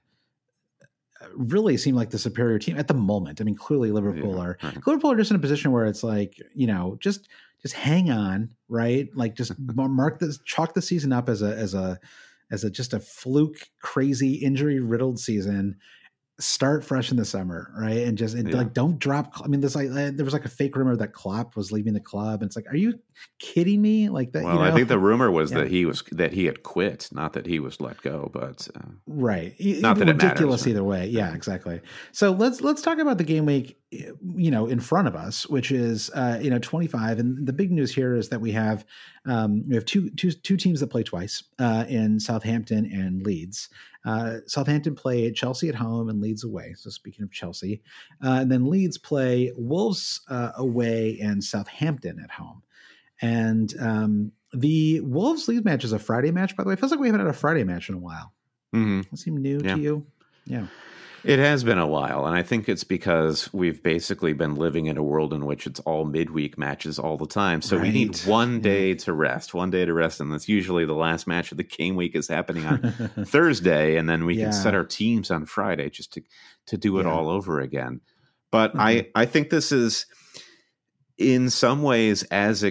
really seem like the superior team at the moment. I mean, clearly Liverpool are just in a position where it's like, just hang on, right? Like, just chalk the season up as just a fluke, crazy injury riddled season. Start fresh in the summer, right? And like, don't drop. I mean, there was like a fake rumor that Klopp was leaving the club, and it's like, are you kidding me? Like that? Well, I think the rumor was that he had quit, not that he was let go. But right, not that ridiculous it matters, either way. Yeah, exactly. So let's talk about the game week, in front of us, which is 25, and the big news here is that we have two teams that play twice in Southampton and Leeds. Southampton play Chelsea at home and Leeds away. So speaking of Chelsea, and then Leeds play Wolves away and Southampton at home. And the Wolves Leeds match is a Friday match, by the way. It feels like we haven't had a Friday match in a while. Mm-hmm. Does that seem new to you? Yeah. It has been a while, and I think it's because we've basically been living in a world in which it's all midweek matches all the time. So we need one day to rest, and that's usually the last match of the game week is happening on Thursday, and then we can set our teams on Friday just to do it all over again. But I think this is in some ways as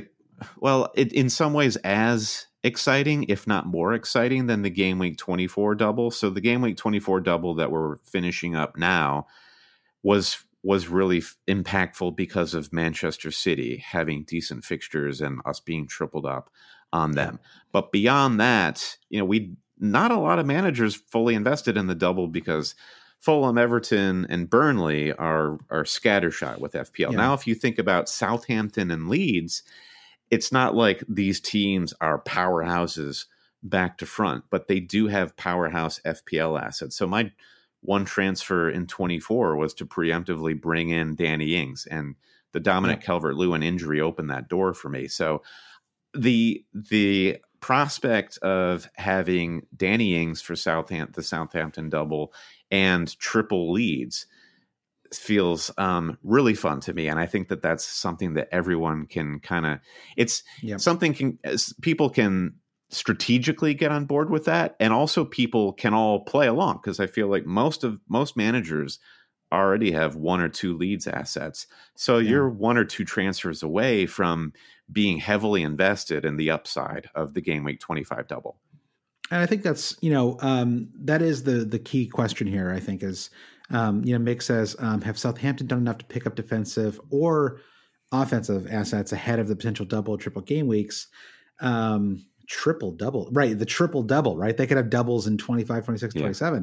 exciting, if not more exciting, than the game week 24 double. So the game week 24 double that we're finishing up now was really impactful because of Manchester City having decent fixtures and us being tripled up on them. But beyond that, not a lot of managers fully invested in the double because Fulham, Everton, and Burnley are scattershot with FPL. Now, if you think about Southampton and Leeds, it's not like these teams are powerhouses back to front, but they do have powerhouse FPL assets. So my one transfer in 24 was to preemptively bring in Danny Ings, and the Dominic Calvert-Lewin injury opened that door for me. So the prospect of having Danny Ings for the Southampton double and triple Leeds feels really fun to me, and I think that that's something that everyone can people can strategically get on board with that, and also people can all play along, because I feel like most managers already have one or two Leeds assets, so you're one or two transfers away from being heavily invested in the upside of the game week 25 double. And I think that's that is the key question here, I think, is Mick says, have Southampton done enough to pick up defensive or offensive assets ahead of the potential double or triple game weeks? Triple double, right? The triple double, right? They could have doubles in 25, 26, 27.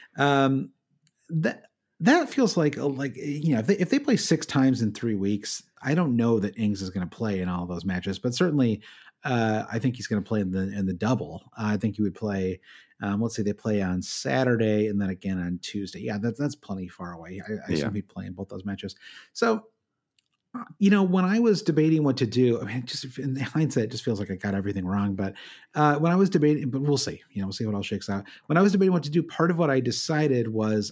That feels like if they play 6 times in 3 weeks, I don't know that Ings is going to play in all of those matches, but certainly I think he's going to play in the double. I think he would play. Let's say they play on Saturday and then again on Tuesday. Yeah, that's plenty far away. I assume he'd play in both those matches. So When I was debating what to do, I mean, just in hindsight, it just feels like I got everything wrong. But when I was debating, but we'll see. We'll see what all shakes out. When I was debating what to do, part of what I decided was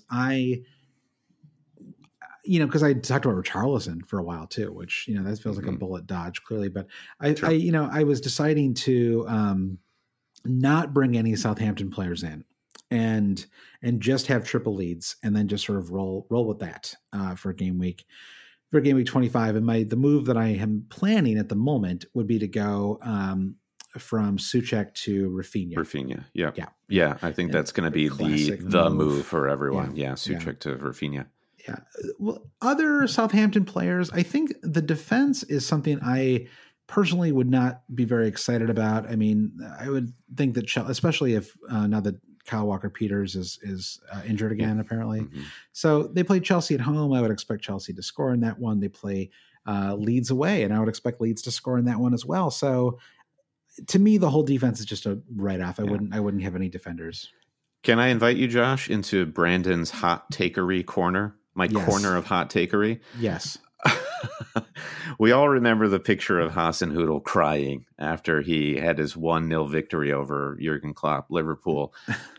because I talked about Richarlison for a while too, which that feels like a bullet dodge clearly. But I was deciding to not bring any Southampton players in, and just have triple leads, and then just sort of roll with that for game week 25. And the move that I am planning at the moment would be to go from Souček to Rafinha. Yeah. I think that's going to be the move for everyone. Yeah, Souček to Rafinha. Yeah. Well, other Southampton players, I think the defense is something I personally would not be very excited about. I mean, I would think that especially if now that Kyle Walker-Peters is injured again, apparently. Mm-hmm. So they play Chelsea at home. I would expect Chelsea to score in that one. They play Leeds away, and I would expect Leeds to score in that one as well. So to me, the whole defense is just a write-off. I wouldn't have any defenders. Can I invite you, Josh, into Brandon's hot takery corner? Corner of hot takery? Yes. We all remember the picture of Hasenhüttl crying after he had his 1-0 victory over Jurgen Klopp, Liverpool.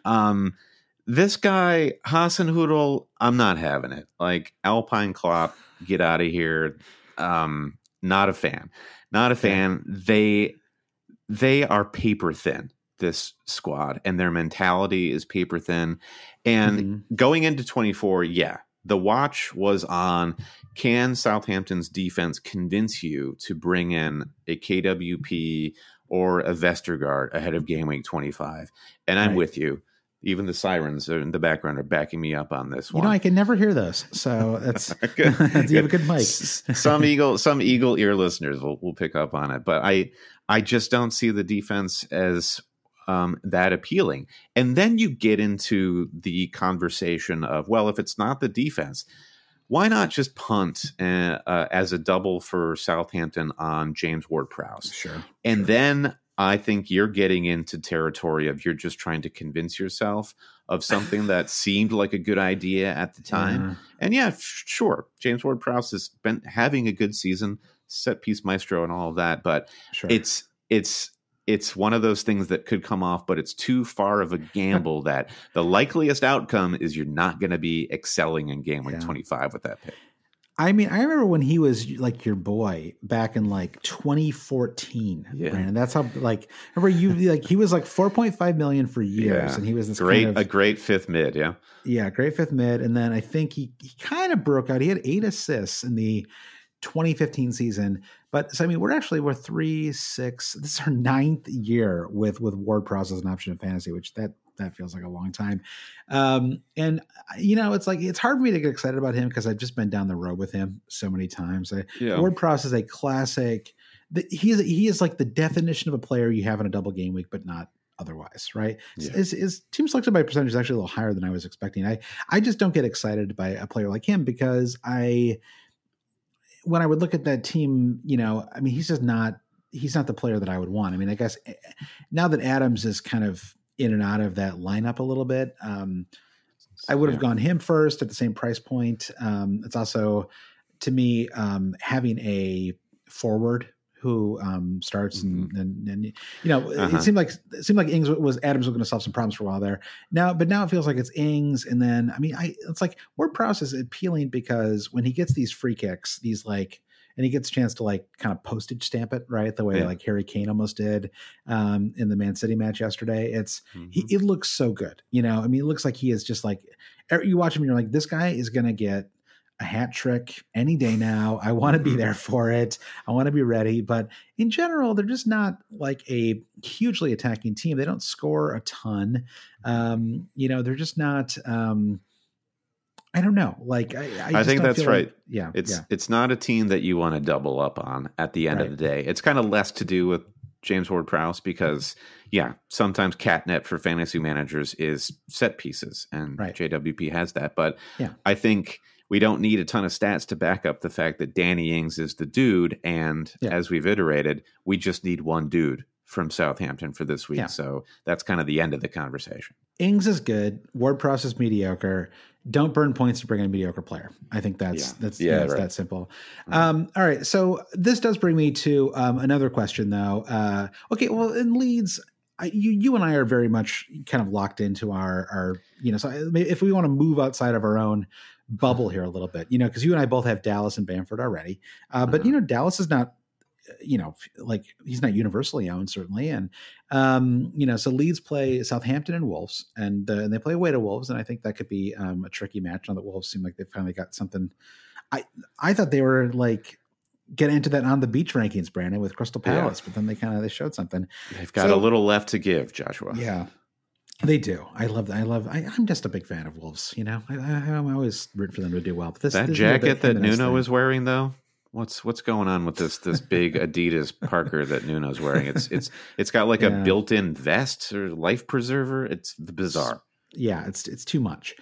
This guy, Hasenhüttl, I'm not having it. Like, Alpine Klopp, get out of here. Not a fan. They are paper thin, this squad, and their mentality is paper thin. And going into 24, the watch was on, can Southampton's defense convince you to bring in a KWP or a Vestergaard ahead of game week 25? And I'm with you. Even the sirens in the background are backing me up on this one. I can never hear those. So that's you have a good mic. Some Eagle ear listeners will pick up on it. But I just don't see the defense as that appealing. And then you get into the conversation of, well, if it's not the defense, why not just punt as a double for Southampton on James Ward-Prowse? Sure. And then I think you're getting into territory of you're just trying to convince yourself of something that seemed like a good idea at the time. And sure, James Ward-Prowse has been having a good season, set piece maestro and all of that, but it's one of those things that could come off, but it's too far of a gamble that the likeliest outcome is you're not going to be excelling in game week 25 with that pick. I mean, I remember when he was like your boy back in like 2014, Brandon. That's how remember you he was like 4.5 million for years, and he was this a great fifth mid, great fifth mid, and then I think he kind of broke out. He had 8 assists in the 2015 season, but so I mean, we're 3-6. This is our 9th year with Ward-Prowse as an option in fantasy, which that feels like a long time. And it's like, it's hard for me to get excited about him because I've just been down the road with him so many times. Ward-Prowse is a classic. He is like the definition of a player you have in a double game week, but not otherwise, right? His team selection by percentage is actually a little higher than I was expecting. I just don't get excited by a player like him because when I would look at that team, I mean, he's not the player that I would want. I mean, I guess now that Adams is kind of in and out of that lineup a little bit, I would have gone him first at the same price point. It's also, to me, having a forward who starts and it seemed like Ings Adams was going to solve some problems for a while there. But now it feels like it's Ings, and then it's like Ward-Prowse is appealing because when he gets these free kicks, and he gets a chance to kind of postage stamp it, right? The way like Harry Kane almost did in the Man City match yesterday. It looks so good, I mean, it looks like he is just like, you watch him and you're like, this guy is going to get a hat trick any day now. I want to be there for it. I want to be ready. But in general, they're just not like a hugely attacking team. They don't score a ton. They're just not. I don't know. I think that's right. Like, it's not a team that you want to double up on at the end of the day. It's kind of less to do with James Ward-Prowse because sometimes catnip for fantasy managers is set pieces, and JWP has that. But I think we don't need a ton of stats to back up the fact that Danny Ings is the dude. And as we've iterated, we just need one dude from Southampton for this week. So that's kind of the end of the conversation. Ings is good. Ward-Prowse is mediocre. Don't burn points to bring in a mediocre player. I think it's right. that simple. All right. So this does bring me to another question, though. Okay. Well, in Leeds, you and I are very much kind of locked into our so if we want to move outside of our own bubble here a little bit, because you and I both have Dallas and Bamford already. But, Dallas is not, like he's not universally owned, certainly. And, so Leeds play Southampton and Wolves, and they play away to Wolves. And I think that could be a tricky match. Now that Wolves seem like they finally got something. I thought they were like getting into that on the beach rankings, Brandon, with Crystal Palace, but then they showed something. They've got a little left to give, Joshua. Yeah. They do. I'm just a big fan of Wolves. I'm always rooting for them to do well. But this jacket that Nuno is wearing, though, what's going on with this big Adidas Parker that Nuno's wearing? It's got like a built-in vest or life preserver. It's bizarre. Yeah, it's too much.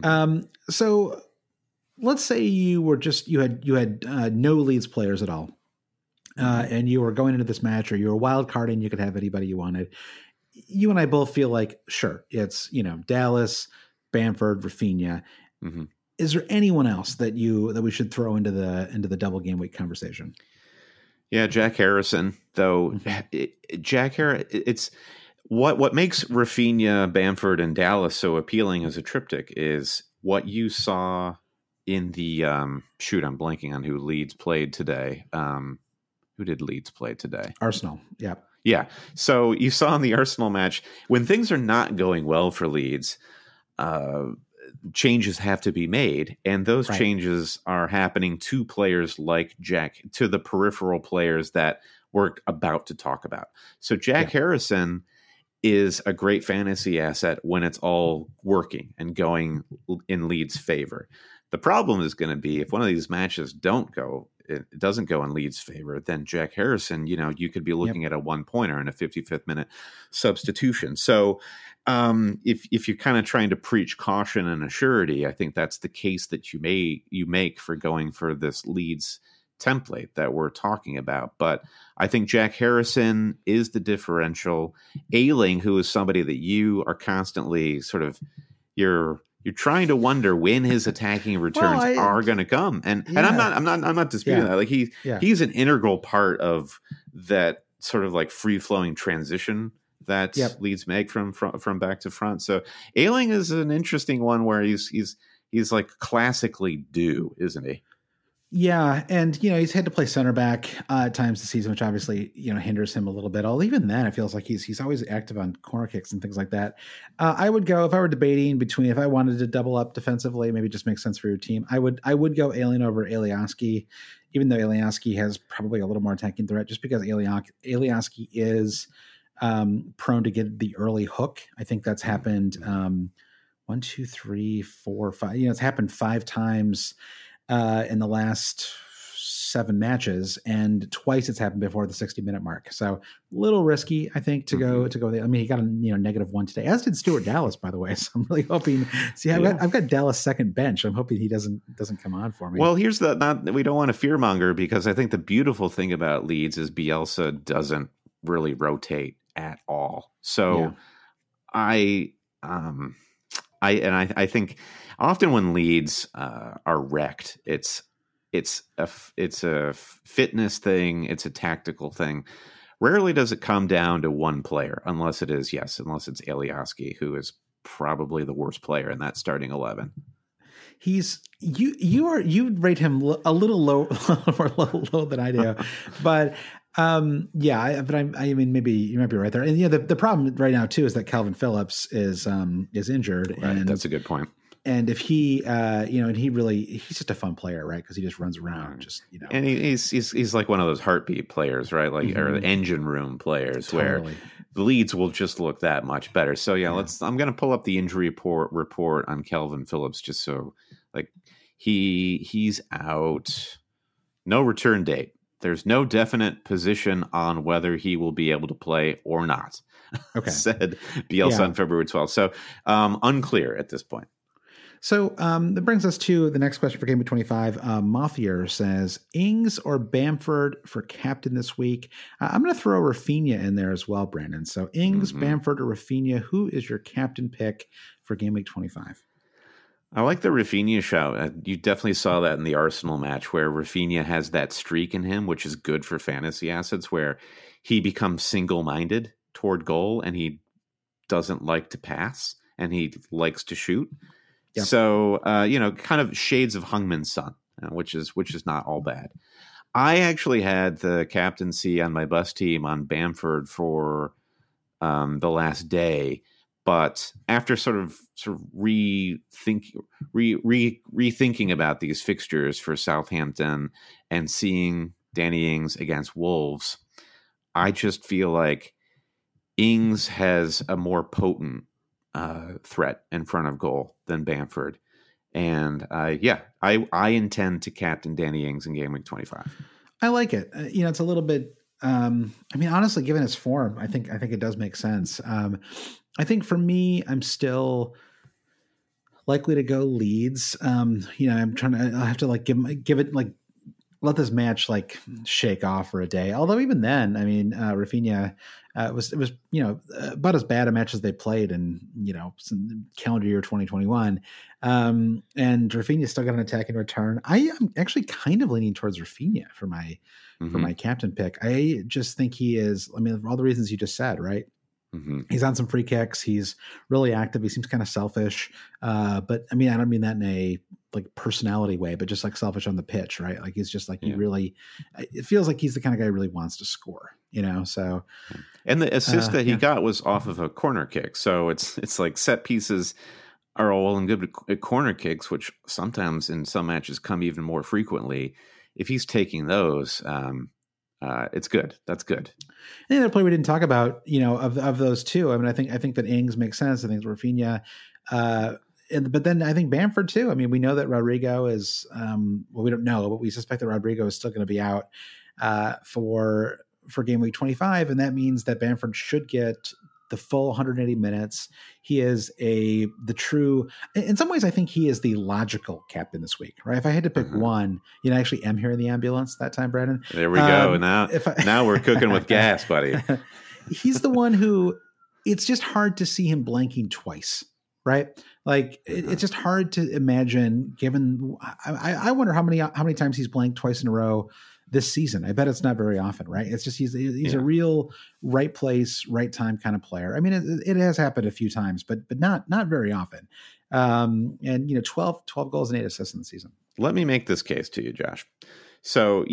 So let's say you had no Leeds players at all, and you were going into this match, or you were wild carding. You could have anybody you wanted. You and I both feel like, sure, it's, Dallas, Bamford, Rafinha. Mm-hmm. Is there anyone else that we should throw into the double game week conversation? Yeah, Jack Harrison, though. Jack Harrison, it's what makes Rafinha, Bamford, and Dallas so appealing as a triptych is what you saw in the I'm blanking on who Leeds played today. Who did Leeds play today? Arsenal. Yeah. Yeah. So you saw in the Arsenal match, when things are not going well for Leeds, changes have to be made. And those changes are happening to players like Jack, to the peripheral players that we're about to talk about. So Jack Harrison is a great fantasy asset when it's all working and going in Leeds' favor. The problem is going to be if one of these matches it doesn't go in Leeds' favor, then Jack Harrison, you could be looking at a 1-pointer in a 55th minute substitution. So if you're kind of trying to preach caution and assurity, I think that's the case that you make for going for this Leeds template that we're talking about. But I think Jack Harrison is the differential. Ayling, who is somebody that you are constantly sort of you're trying to wonder when his attacking returns are going to come, and I'm not disputing that. Like he's an integral part of that sort of like free flowing transition that Leeds make from back to front. So Ayling is an interesting one where he's like classically due, isn't he? Yeah, and he's had to play center back at times this season, which obviously hinders him a little bit. Although even then, it feels like he's always active on corner kicks and things like that. I would go, if I were debating between, if I wanted to double up defensively, maybe it just makes sense for your team. I would go Ayling over Alioski, even though Alioski has probably a little more attacking threat, just because Alioski is prone to get the early hook. I think that's happened 1, 2, 3, 4, 5. It's happened 5 times. In the last 7 matches, and twice it's happened before the 60-minute mark. So a little risky, I think, to go there. I mean, he got a -1 today, as did Stuart Dallas, by the way. So I'm really hoping. See, I've got Dallas second bench. I'm hoping he doesn't come on for me. Well, here's we don't want to fearmonger, because I think the beautiful thing about Leeds is Bielsa doesn't really rotate at all. So I think often when Leeds are wrecked, it's a fitness thing, it's a tactical thing. Rarely does it come down to one player, unless it's Alioski, who is probably the worst player in that starting 11. You rate him a little low, or a little low than I do, but. I mean, maybe you might be right there. And the problem right now too is that Calvin Phillips is injured, right, and that's a good point. And if he, and he's just a fun player, right? Because he just runs around, And he's like one of those heartbeat players, right? Like or the engine room players, where the Leeds will just look that much better. So I'm going to pull up the injury report on Calvin Phillips, just so like he's out, no return date. There's no definite position on whether he will be able to play or not. Okay. Said Bielsa on February 12th. So unclear at this point. So that brings us to the next question for Game Week 25. Mothier says, Ings or Bamford for captain this week? I'm going to throw Rafinha in there as well, Brandon. So Ings, Bamford, or Rafinha, who is your captain pick for Game Week 25? I like the Rafinha shout. You definitely saw that in the Arsenal match where Rafinha has that streak in him, which is good for fantasy assets, where he becomes single-minded toward goal and he doesn't like to pass and he likes to shoot. Yep. So, kind of shades of Hungman's son, which is not all bad. I actually had the captaincy on my bus team on Bamford for the last day, but after sort of rethinking about these fixtures for Southampton and seeing Danny Ings against Wolves, I just feel like Ings has a more potent threat in front of goal than Bamford. And I intend to captain Danny Ings in Game Week 25. I like it. It's a little bit, honestly, given his form, I think it does make sense. I think for me, I'm still likely to go Leeds. I'm trying to, I have to give it let this match shake off for a day. Although even then, Rafinha was about as bad a match as they played in calendar year 2021. And Rafinha still got an attacking return. I am actually kind of leaning towards Rafinha for my captain pick. I just think he is. For all the reasons you just said, right? Mm-hmm. He's on some free kicks. He's really active. He seems kind of selfish. But I don't mean that in a personality way, but just selfish on the pitch, right? He's just he really, it feels like he's the kind of guy who really wants to score, so. And the assist that he got was off of a corner kick. So it's like set pieces are all and good at corner kicks, which sometimes in some matches come even more frequently. If he's taking those, it's good. That's good. And the other player we didn't talk about, of those two. I think that Ings makes sense. I think Rafinha, but then I think Bamford too. We know that Rodrigo is, we don't know, but we suspect that Rodrigo is still going to be out for Game Week 25, and that means that Bamford should get the full 180 minutes. He is the true, in some ways, I think he is the logical captain this week, right? If I had to pick one, I actually am here in the ambulance that time, Brandon. There we go. Now we're cooking with gas, buddy. He's the one who, it's just hard to see him blanking twice, right? It's just hard to imagine, given, I wonder how many times he's blanked twice in a row this season. I bet it's not very often, right? It's just he's a real right place, right time kind of player. It has happened a few times, but not very often. And 12 goals and 8 assists in the season. Let me make this case to you, Josh. So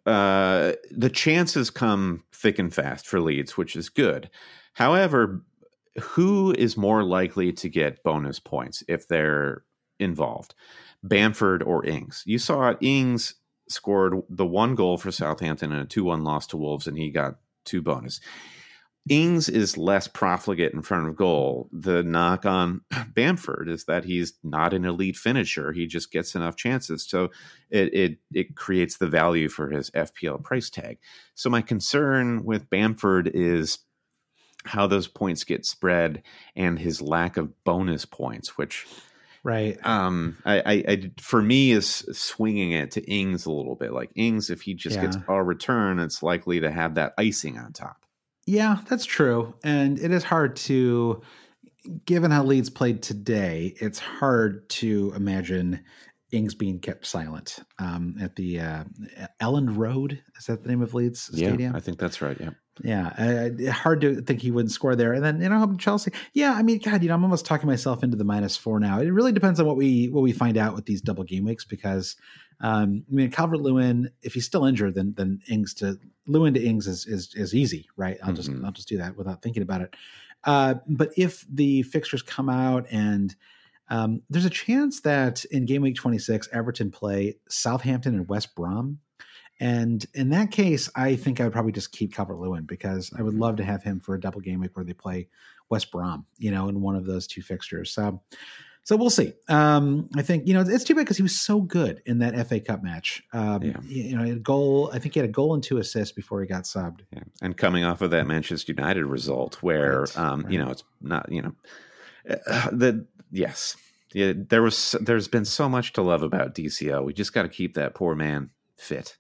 the chances come thick and fast for Leeds, which is good. However, who is more likely to get bonus points if they're involved? Bamford or Ings? You saw Ings scored the 1 goal for Southampton and a 2-1 loss to Wolves, and he got 2 bonus. Ings is less profligate in front of goal. The knock on Bamford is that he's not an elite finisher. He just gets enough chances. So it creates the value for his FPL price tag. So my concern with Bamford is how those points get spread and his lack of bonus points, which... Right. I for me is swinging it to Ings a little bit. Like Ings, if he just gets a return, it's likely to have that icing on top. Yeah, that's true. And it is hard to, given how Leeds played today, it's hard to imagine Ings being kept silent at the Elland Road. Is that the name of Leeds Stadium? Yeah, I think that's right. Yeah. Yeah, hard to think he wouldn't score there. And then Chelsea. Yeah, I'm almost talking myself into the -4 now. It really depends on what we find out with these double game weeks because Calvert-Lewin, if he's still injured, then Lewin to Ings is easy, right? I'll just do that without thinking about it. But if the fixtures come out and there's a chance that in game week 26, Everton play Southampton and West Brom. And in that case, I think I would probably just keep Calvert-Lewin because I would love to have him for a double game week where they play West Brom, in one of those two fixtures. So we'll see. I think, it's too bad because he was so good in that FA Cup match. He had a goal. I think he had a goal and 2 assists before he got subbed. Yeah. And coming off of that Manchester United result where, right. it's not, yes. Yeah, there's been so much to love about DCL. We just got to keep that poor man fit.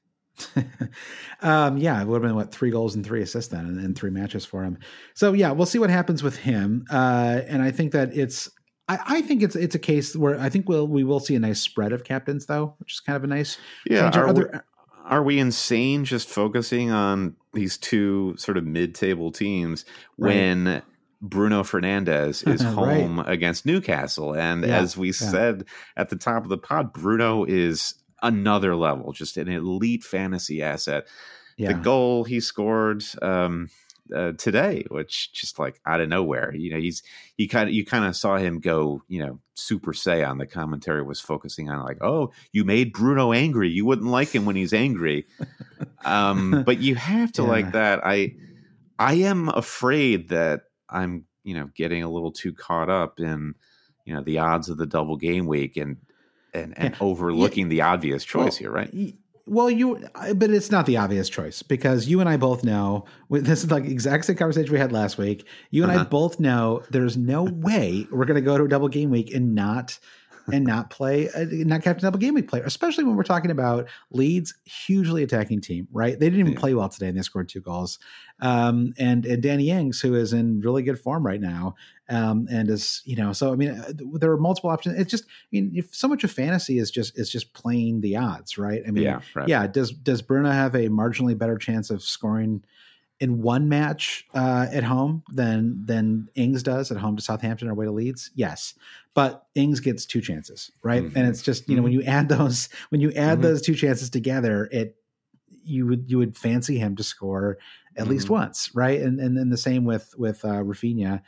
Yeah, it would have been 3 goals and 3 assists then, and 3 matches for him. So yeah, we'll see what happens with him. And I think that I think it's a case where I think we will see a nice spread of captains though, which is kind of a nice. Yeah. Are we insane just focusing on these 2 sort of mid-table teams when Bruno Fernandes is home against Newcastle? And as we said at the top of the pod, Bruno is another level, just an elite fantasy asset. The goal he scored today, which just like out of nowhere, you kind of saw him go, Super Saiyan. The commentary was focusing on like, oh, you made Bruno angry. You wouldn't like him when he's angry. But you have to like that. I am afraid that I'm, getting a little too caught up in, the odds of the double game week and overlooking the obvious choice here, right? Well, but it's not the obvious choice, because you and I both know, this is like the exact same conversation we had last week. You and I both know there's no way we're going to go to a double game week and not play, not captain double game week player, especially when we're talking about Leeds, hugely attacking team, right? They didn't even play well today and they scored 2 goals. And Danny Ings, who is in really good form right now. And is, so, I mean, there are multiple options. It's just, if so much of fantasy is just playing the odds, right? I mean, does Bruno have a marginally better chance of scoring in one match at home than Ings does at home to Southampton or away to Leeds? Yes. But Ings gets 2 chances, right? And it's just, when you add those 2 chances together, you would fancy him to score at least once, right? And then the same with Rafinha,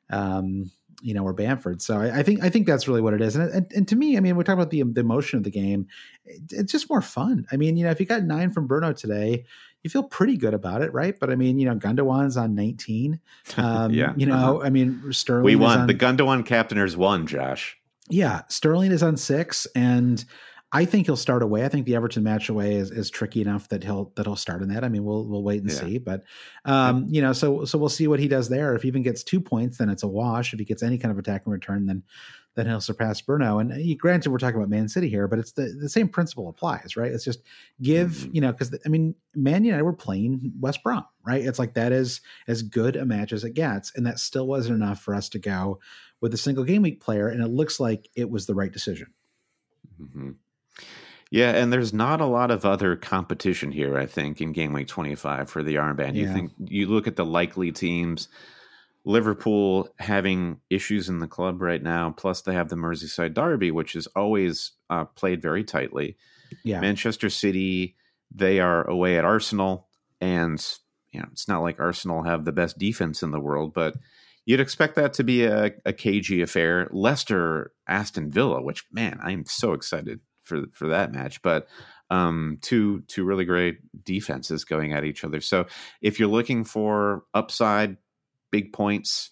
or Bamford. So I think that's really what it is. And to me, I mean, we're talking about the emotion of the game. It's just more fun. I mean, if you got 9 from Bruno today, you feel pretty good about it, right? But I mean, Gundogan's on 19. I mean, Sterling. We won. The Gundogan captainers won, Josh. Yeah, Sterling is on 6, and I think he'll start away. I think the Everton match away is tricky enough that he'll start in that. I mean, we'll wait and see, but so we'll see what he does there. If he even gets 2 points, then it's a wash. If he gets any kind of attacking return, then he'll surpass Bruno. And granted, we're talking about Man City here, but it's the same principle applies, right? It's just give, because Man United were playing West Brom, right? It's like that is as good a match as it gets, and that still wasn't enough for us to go with a single game week player, and it looks like it was the right decision. Mm-hmm. Yeah, and there's not a lot of other competition here, I think, in game week 25 for the armband. You look at the likely teams, Liverpool having issues in the club right now, plus they have the Merseyside derby, which is always played very tightly. Yeah. Manchester City, they are away at Arsenal, and it's not like Arsenal have the best defense in the world, but you'd expect that to be a cagey affair. Leicester, Aston Villa, which, man, I'm so excited for that match, but two really great defenses going at each other. So if you're looking for upside, big points,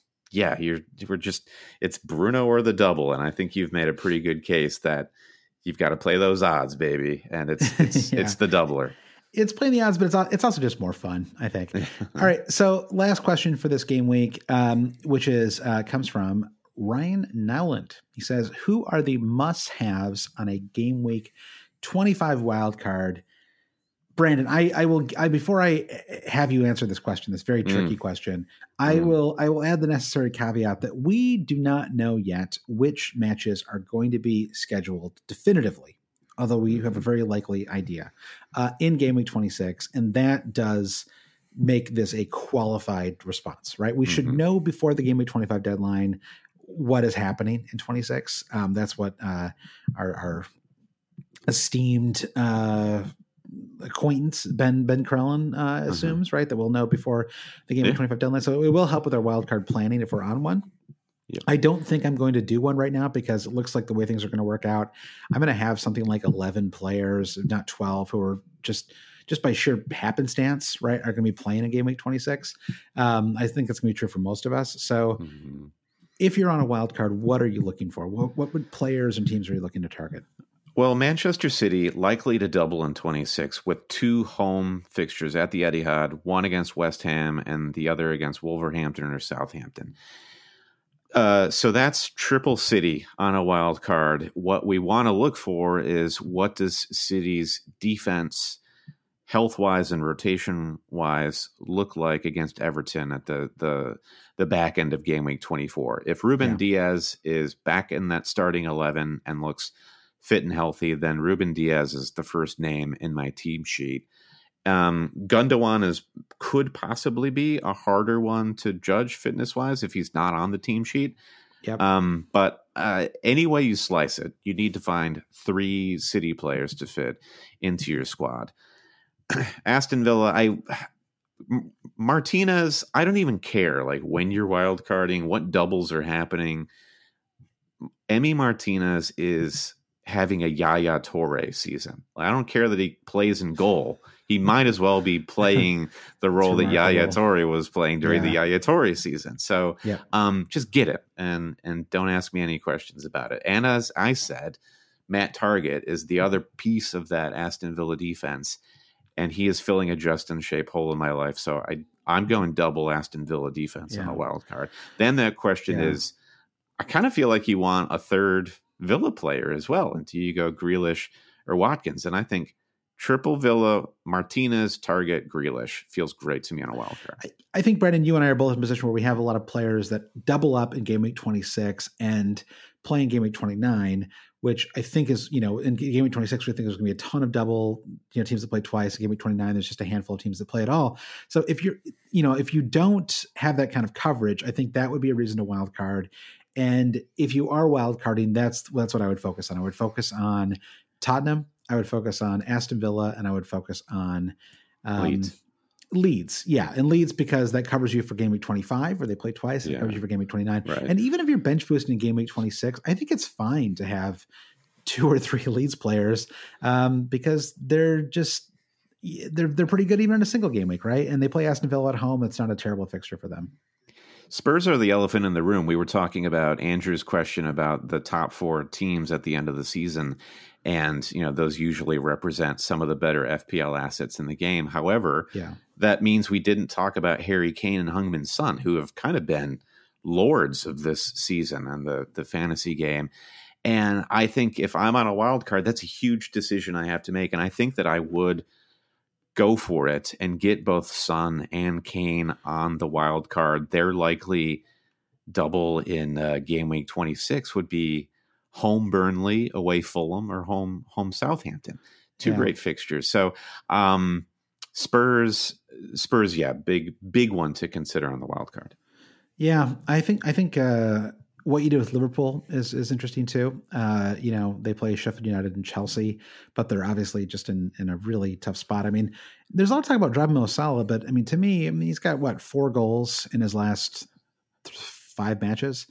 it's Bruno or the double, and I think you've made a pretty good case that you've got to play those odds, baby, and it's it's the doubler. It's playing the odds, but it's also just more fun, I think. All right, so last question for this game week, which comes from Ryan Nowland. He says, who are the must-haves on a game week 25 wild card? Brandon, I will before I have you answer this question, this very tricky question, I will add the necessary caveat that we do not know yet which matches are going to be scheduled definitively, although we have a very likely idea in game week 26, and that does make this a qualified response, right? We should know before the game week 25 deadline what is happening in 26. That's what our esteemed acquaintance Ben Crellin assumes, right? That we'll know before the game week 25 deadline. So it will help with our wildcard planning if we're on one. Yep. I don't think I'm going to do one right now because it looks like the way things are going to work out, I'm going to have something like 11 players, not 12, who are just by sheer happenstance, right, are going to be playing in game week 26. I think that's going to be true for most of us. So if you're on a wild card, what are you looking for? What would players and teams are you looking to target? Well, Manchester City likely to double in 26 with 2 home fixtures at the Etihad, one against West Ham and the other against Wolverhampton or Southampton. So that's Triple City on a wild card. What we want to look for is what does City's defense, health-wise and rotation-wise, look like against Everton at the back end of game week 24. If Ruben Diaz is back in that starting 11 and looks fit and healthy, then Ruben Diaz is the first name in my team sheet. Gundogan could possibly be a harder one to judge fitness-wise if he's not on the team sheet. Yep. But any way you slice it, you need to find 3 City players to fit into your squad. Aston Villa, Martinez, I don't even care like when you're wild carding, what doubles are happening. Emi Martinez is having a Yaya Toure season. I don't care that he plays in goal. He might as well be playing the role that Yaya Toure was playing during the Yaya Toure season. So just get it and don't ask me any questions about it. And as I said, Matt Targett is the other piece of that Aston Villa defense. And he is filling a Justin-shaped hole in my life. So I'm going double Aston Villa defense on a wild card. Then the question is, I kind of feel like you want a third Villa player as well until you go Grealish or Watkins. And I think triple Villa, Martinez, Target, Grealish feels great to me on a wild card. I think, Brendan, you and I are both in a position where we have a lot of players that double up in game week 26 and play in game week 29, which I think is, in game week 26, we think there's going to be a ton of double, teams that play twice. In game week 29, there's just a handful of teams that play at all. So if if you don't have that kind of coverage, I think that would be a reason to wild card. And if you are wild carding, that's what I would focus on. I would focus on Tottenham. I would focus on Aston Villa, and I would focus on Leeds. Yeah. And Leeds, because that covers you for game week 25 where they play twice. It covers you for game week 29. Right. And even if you're bench boosting in game week 26, I think it's fine to have 2 or 3 Leeds players because they're pretty good even in a single game week, right? And they play Aston Villa at home. It's not a terrible fixture for them. Spurs are the elephant in the room. We were talking about Andrew's question about the top 4 teams at the end of the season. And, those usually represent some of the better FPL assets in the game. However, that means we didn't talk about Harry Kane and Heung-min Son, who have kind of been lords of this season and the fantasy game. And I think if I'm on a wild card, that's a huge decision I have to make. And I think that I would go for it and get both Son and Kane on the wild card. Their likely double in game week 26 would be home Burnley, away Fulham, or home Southampton. 2 great fixtures. So Spurs, big one to consider on the wild card. Yeah, I think what you do with Liverpool is interesting too. They play Sheffield United and Chelsea, but they're obviously just in a really tough spot. I mean, there's a lot of talk about Mo Salah, but to me, he's got 4 goals in his last 5 matches.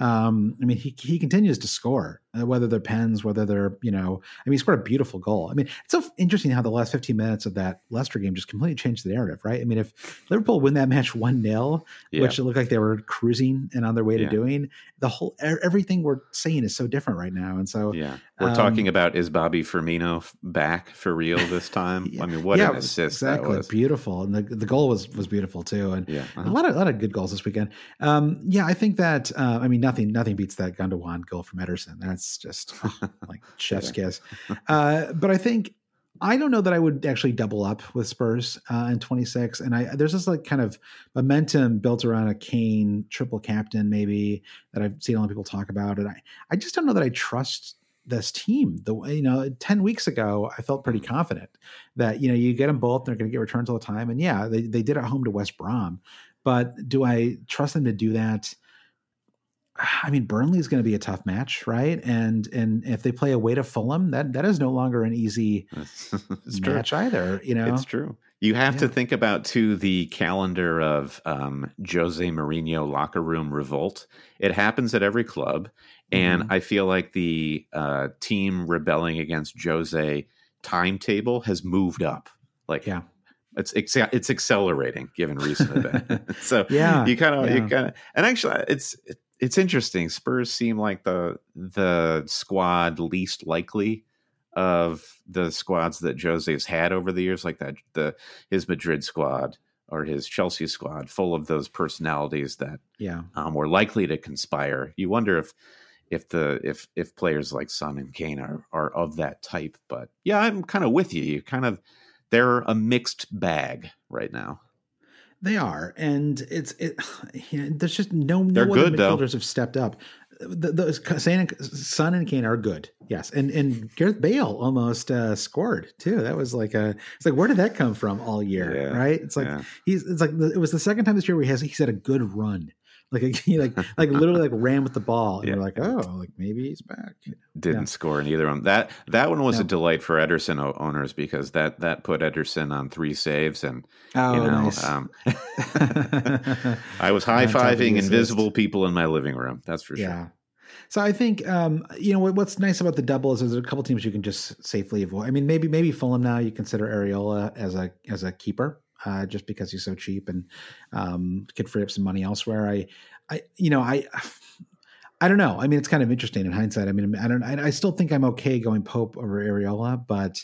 He continues to score, whether they're pens, whether they're, he scored a beautiful goal. It's so interesting how the last 15 minutes of that Leicester game just completely changed the narrative, right? If Liverpool win that match 1-0, which it looked like they were cruising and on their way to doing, everything we're saying is so different right now. And so, we're talking about, is Bobby Firmino back for real this time? What an assist that was. Beautiful. And the goal was beautiful too. And a lot of good goals this weekend. I think that, nothing beats that Gundogan goal from Ederson. That's just like chef's kiss. But I don't know that I would actually double up with Spurs in 26. And there's this kind of momentum built around a Kane triple captain maybe that I've seen a lot of people talk about. And I just don't know that I trust this team. 10 weeks ago, I felt pretty confident that, you get them both, they're going to get returns all the time. And they did at home to West Brom. But do I trust them to do that? Burnley is going to be a tough match, right? And if they play away to Fulham, that is no longer an easy match either. It's true. You have to think about too the calendar of Jose Mourinho locker room revolt. It happens at every club, and I feel like the team rebelling against Jose timetable has moved up. It's accelerating given recent events. So you kind of, and actually it's interesting. Spurs seem like the squad least likely of the squads that Jose's had over the years, like his Madrid squad, or his Chelsea squad full of those personalities that Yeah. were likely to conspire. You wonder if players like Son and Kane are of that type. But yeah, I'm kind of with you. They're a mixed bag right now. They are, and there's just no They're other good, midfielders though. have stepped up. Son and Kane are good, yes, and Gareth Bale almost scored too. That was it's like, where did that come from all year, right? It's like it was the second time this year where he's had a good run. He literally ran with the ball, and you're like, oh, like maybe he's back. Didn't score in either of them. That one was a delight for Ederson owners because that put Ederson on 3 saves, and nice. I was high-fiving invisible people in my living room. That's for sure. Yeah. So I think what's nice about the double is there's a couple teams you can just safely avoid. I mean, maybe Fulham now you consider Areola as a keeper. Just because he's so cheap and could free up some money elsewhere. I don't know. I mean, it's kind of interesting in hindsight. I mean, I still think I'm okay going Pope over Areola, but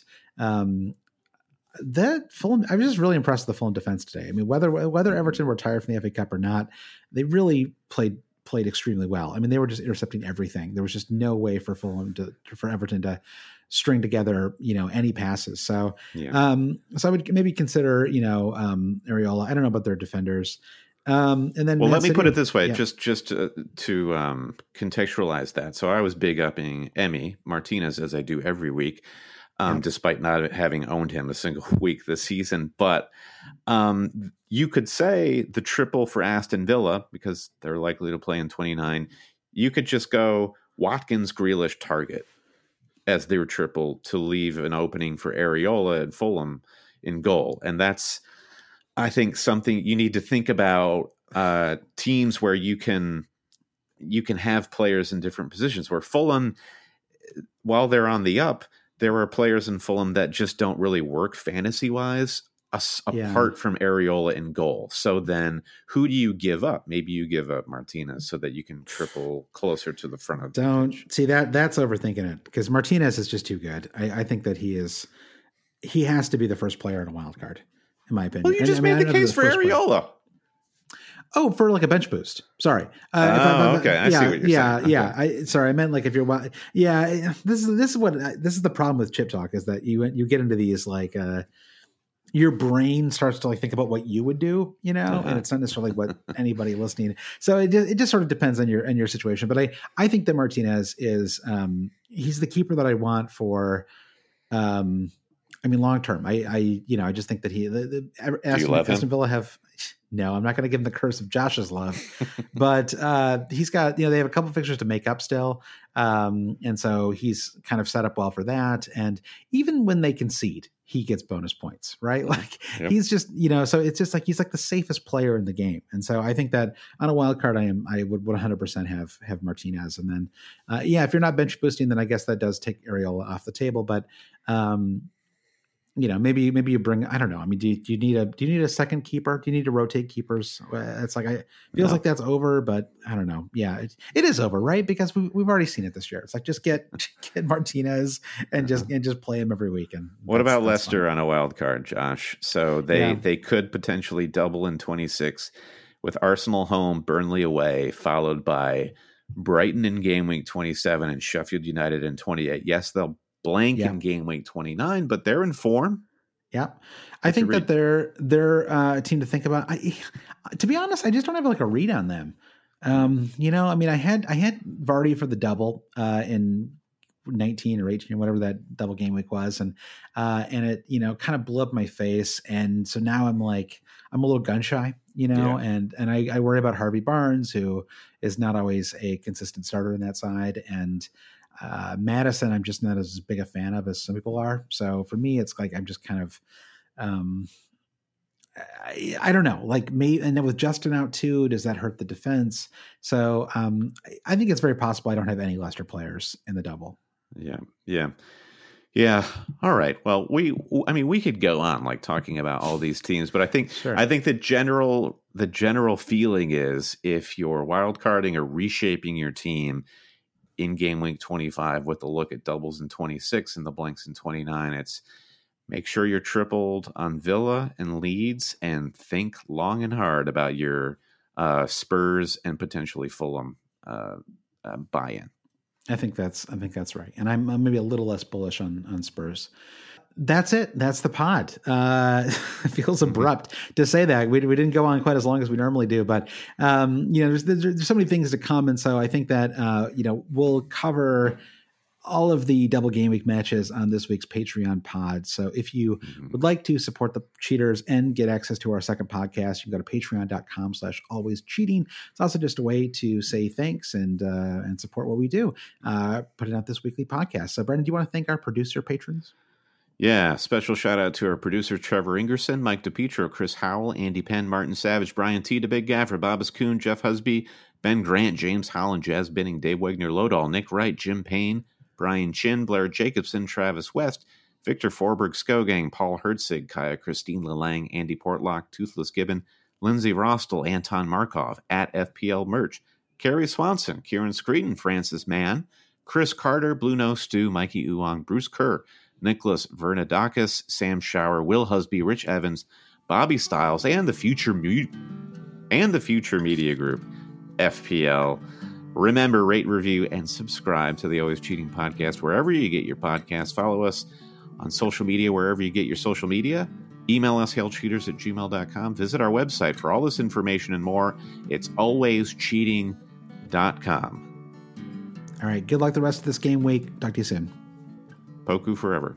that Fulham, I was just really impressed with the Fulham defense today. I mean, whether Everton were tired from the FA Cup or not, they really played extremely well. I mean, they were just intercepting everything. There was just no way for Everton to string together, any passes. So, so I would maybe consider, Areola. I don't know about their defenders. And then, let me put it this way, just to contextualize that. So I was big upping Emi Martinez as I do every week, despite not having owned him a single week this season. But you could say the triple for Aston Villa, because they're likely to play in 29. You could just go Watkins, Grealish, Target as their triple to leave an opening for Areola and Fulham in goal. And that's, I think, something you need to think about, teams where you can have players in different positions. Where Fulham, while they're on the up, there are players in Fulham that just don't really work fantasy-wise apart from Areola in goal. So then who do you give up? Maybe you give up Martinez so that you can triple closer to the front of the bench. See that's overthinking it, because Martinez is just too good. I think that he has to be the first player in a wild card, in my opinion. Well, you just made the case for Areola. Oh, for like a bench boost. Sorry. Okay. I see what you're saying. Yeah. I meant like if you're. This is the problem with Chip Talk, is that you get into these like your brain starts to like think about what you would do, and it's not necessarily what anybody listening. So it just sort of depends on your situation. But I think that Martinez is he's the keeper that I want for. Long term. I just think that Aston Villa have. No, I'm not going to give him the curse of Josh's love, but he's got, they have a couple of fixtures to make up still. And so he's kind of set up well for that. And even when they concede, he gets bonus points, right? Like he's just, so it's just like, he's like the safest player in the game. And so I think that on a wild card, I would 100% have Martinez. And then, if you're not bench boosting, then I guess that does take Areola off the table, but, maybe you bring, I don't know. I mean, do you need a second keeper? Do you need to rotate keepers? It's like, feels like that's over, but I don't know. Yeah, it is over, right? Because we've already seen it this year. It's like, just get Martinez and just play him every week. And what about Leicester on a wild card, Josh? So they could potentially double in 26 with Arsenal home, Burnley away, followed by Brighton in game week 27 and Sheffield United in 28. Yes, they'll blank in game week 29, but they're in form. Yeah. I think that they're a team to think about. To be honest, I just don't have like a read on them. I mean, I had Vardy for the double in 19 or 18 or whatever that double game week was. And it, kind of blew up my face. And so now I'm a little gun shy, and I worry about Harvey Barnes, who is not always a consistent starter in that side. And, Madison, I'm just not as big a fan of as some people are. So for me, it's like I'm just kind of, I don't know. Like and then with Justin out too, does that hurt the defense? So I think it's very possible I don't have any Leicester players in the double. Yeah. All right. Well, we could go on like talking about all these teams, but I think the general feeling is if you're wildcarding or reshaping your team in game week 25 with a look at doubles in 26 and the blanks in 29, it's make sure you're tripled on Villa and Leeds, and think long and hard about your Spurs and potentially Fulham buy-in. I think that's right. And I'm maybe a little less bullish on Spurs. That's it. That's the pod. It feels abrupt to say that. We didn't go on quite as long as we normally do, but there's so many things to come. And so I think that, we'll cover all of the double game week matches on this week's Patreon pod. So if you would like to support the Cheaters and get access to our second podcast, you can go to patreon.com/alwayscheating. It's also just a way to say thanks and support what we do, putting out this weekly podcast. So Brendan, do you want to thank our producer patrons? Yeah, special shout out to our producer, Trevor Ingerson, Mike DePietro, Chris Howell, Andy Penn, Martin Savage, Brian T. The Big Gaffer, Bobbas Kuhn, Jeff Husby, Ben Grant, James Holland, Jazz Binning, Dave Wegner, Lodahl, Nick Wright, Jim Payne, Brian Chin, Blair Jacobson, Travis West, Victor Forberg, Skogang, Paul Hertzig, Kaya Christine Lelang, Andy Portlock, Toothless Gibbon, Lindsay Rostel, Anton Markov, at FPL Merch, Carrie Swanson, Kieran Screeden, Francis Mann, Chris Carter, Blue Nose Stew, Mikey Uong, Bruce Kerr, Nicholas Vernadakis, Sam Shower, Will Husby, Rich Evans, Bobby Stiles, and the Future Media Group, FPL. Remember, rate, review, and subscribe to the Always Cheating Podcast wherever you get your podcasts. Follow us on social media wherever you get your social media. Email us, hailcheaters@gmail.com. Visit our website for all this information and more. It's alwayscheating.com. All right. Good luck the rest of this game week. Talk to you soon. Poku forever.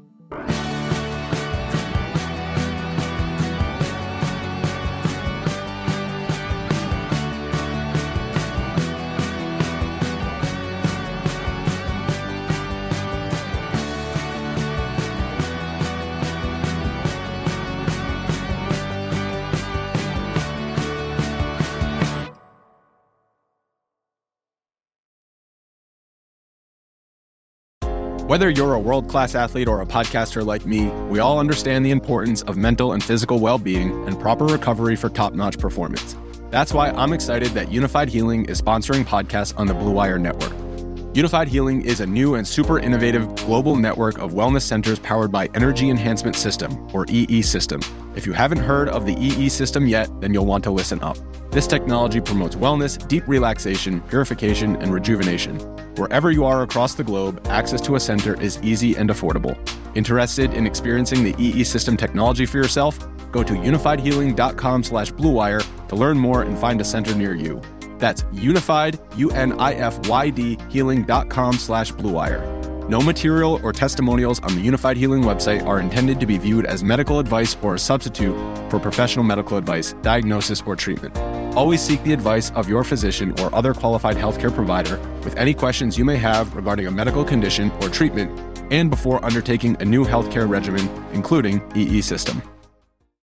Whether you're a world-class athlete or a podcaster like me, we all understand the importance of mental and physical well-being and proper recovery for top-notch performance. That's why I'm excited that Unified Healing is sponsoring podcasts on the Blue Wire Network. Unified Healing is a new and super innovative global network of wellness centers powered by Energy Enhancement System, or EE System. If you haven't heard of the EE System yet, then you'll want to listen up. This technology promotes wellness, deep relaxation, purification, and rejuvenation. Wherever you are across the globe, access to a center is easy and affordable. Interested in experiencing the EE System technology for yourself? Go to unifiedhealing.com/bluewire to learn more and find a center near you. That's unified, UNIFYD, healing.com/bluewire. No material or testimonials on the Unified Healing website are intended to be viewed as medical advice or a substitute for professional medical advice, diagnosis, or treatment. Always seek the advice of your physician or other qualified healthcare provider with any questions you may have regarding a medical condition or treatment and before undertaking a new healthcare regimen, including EE System.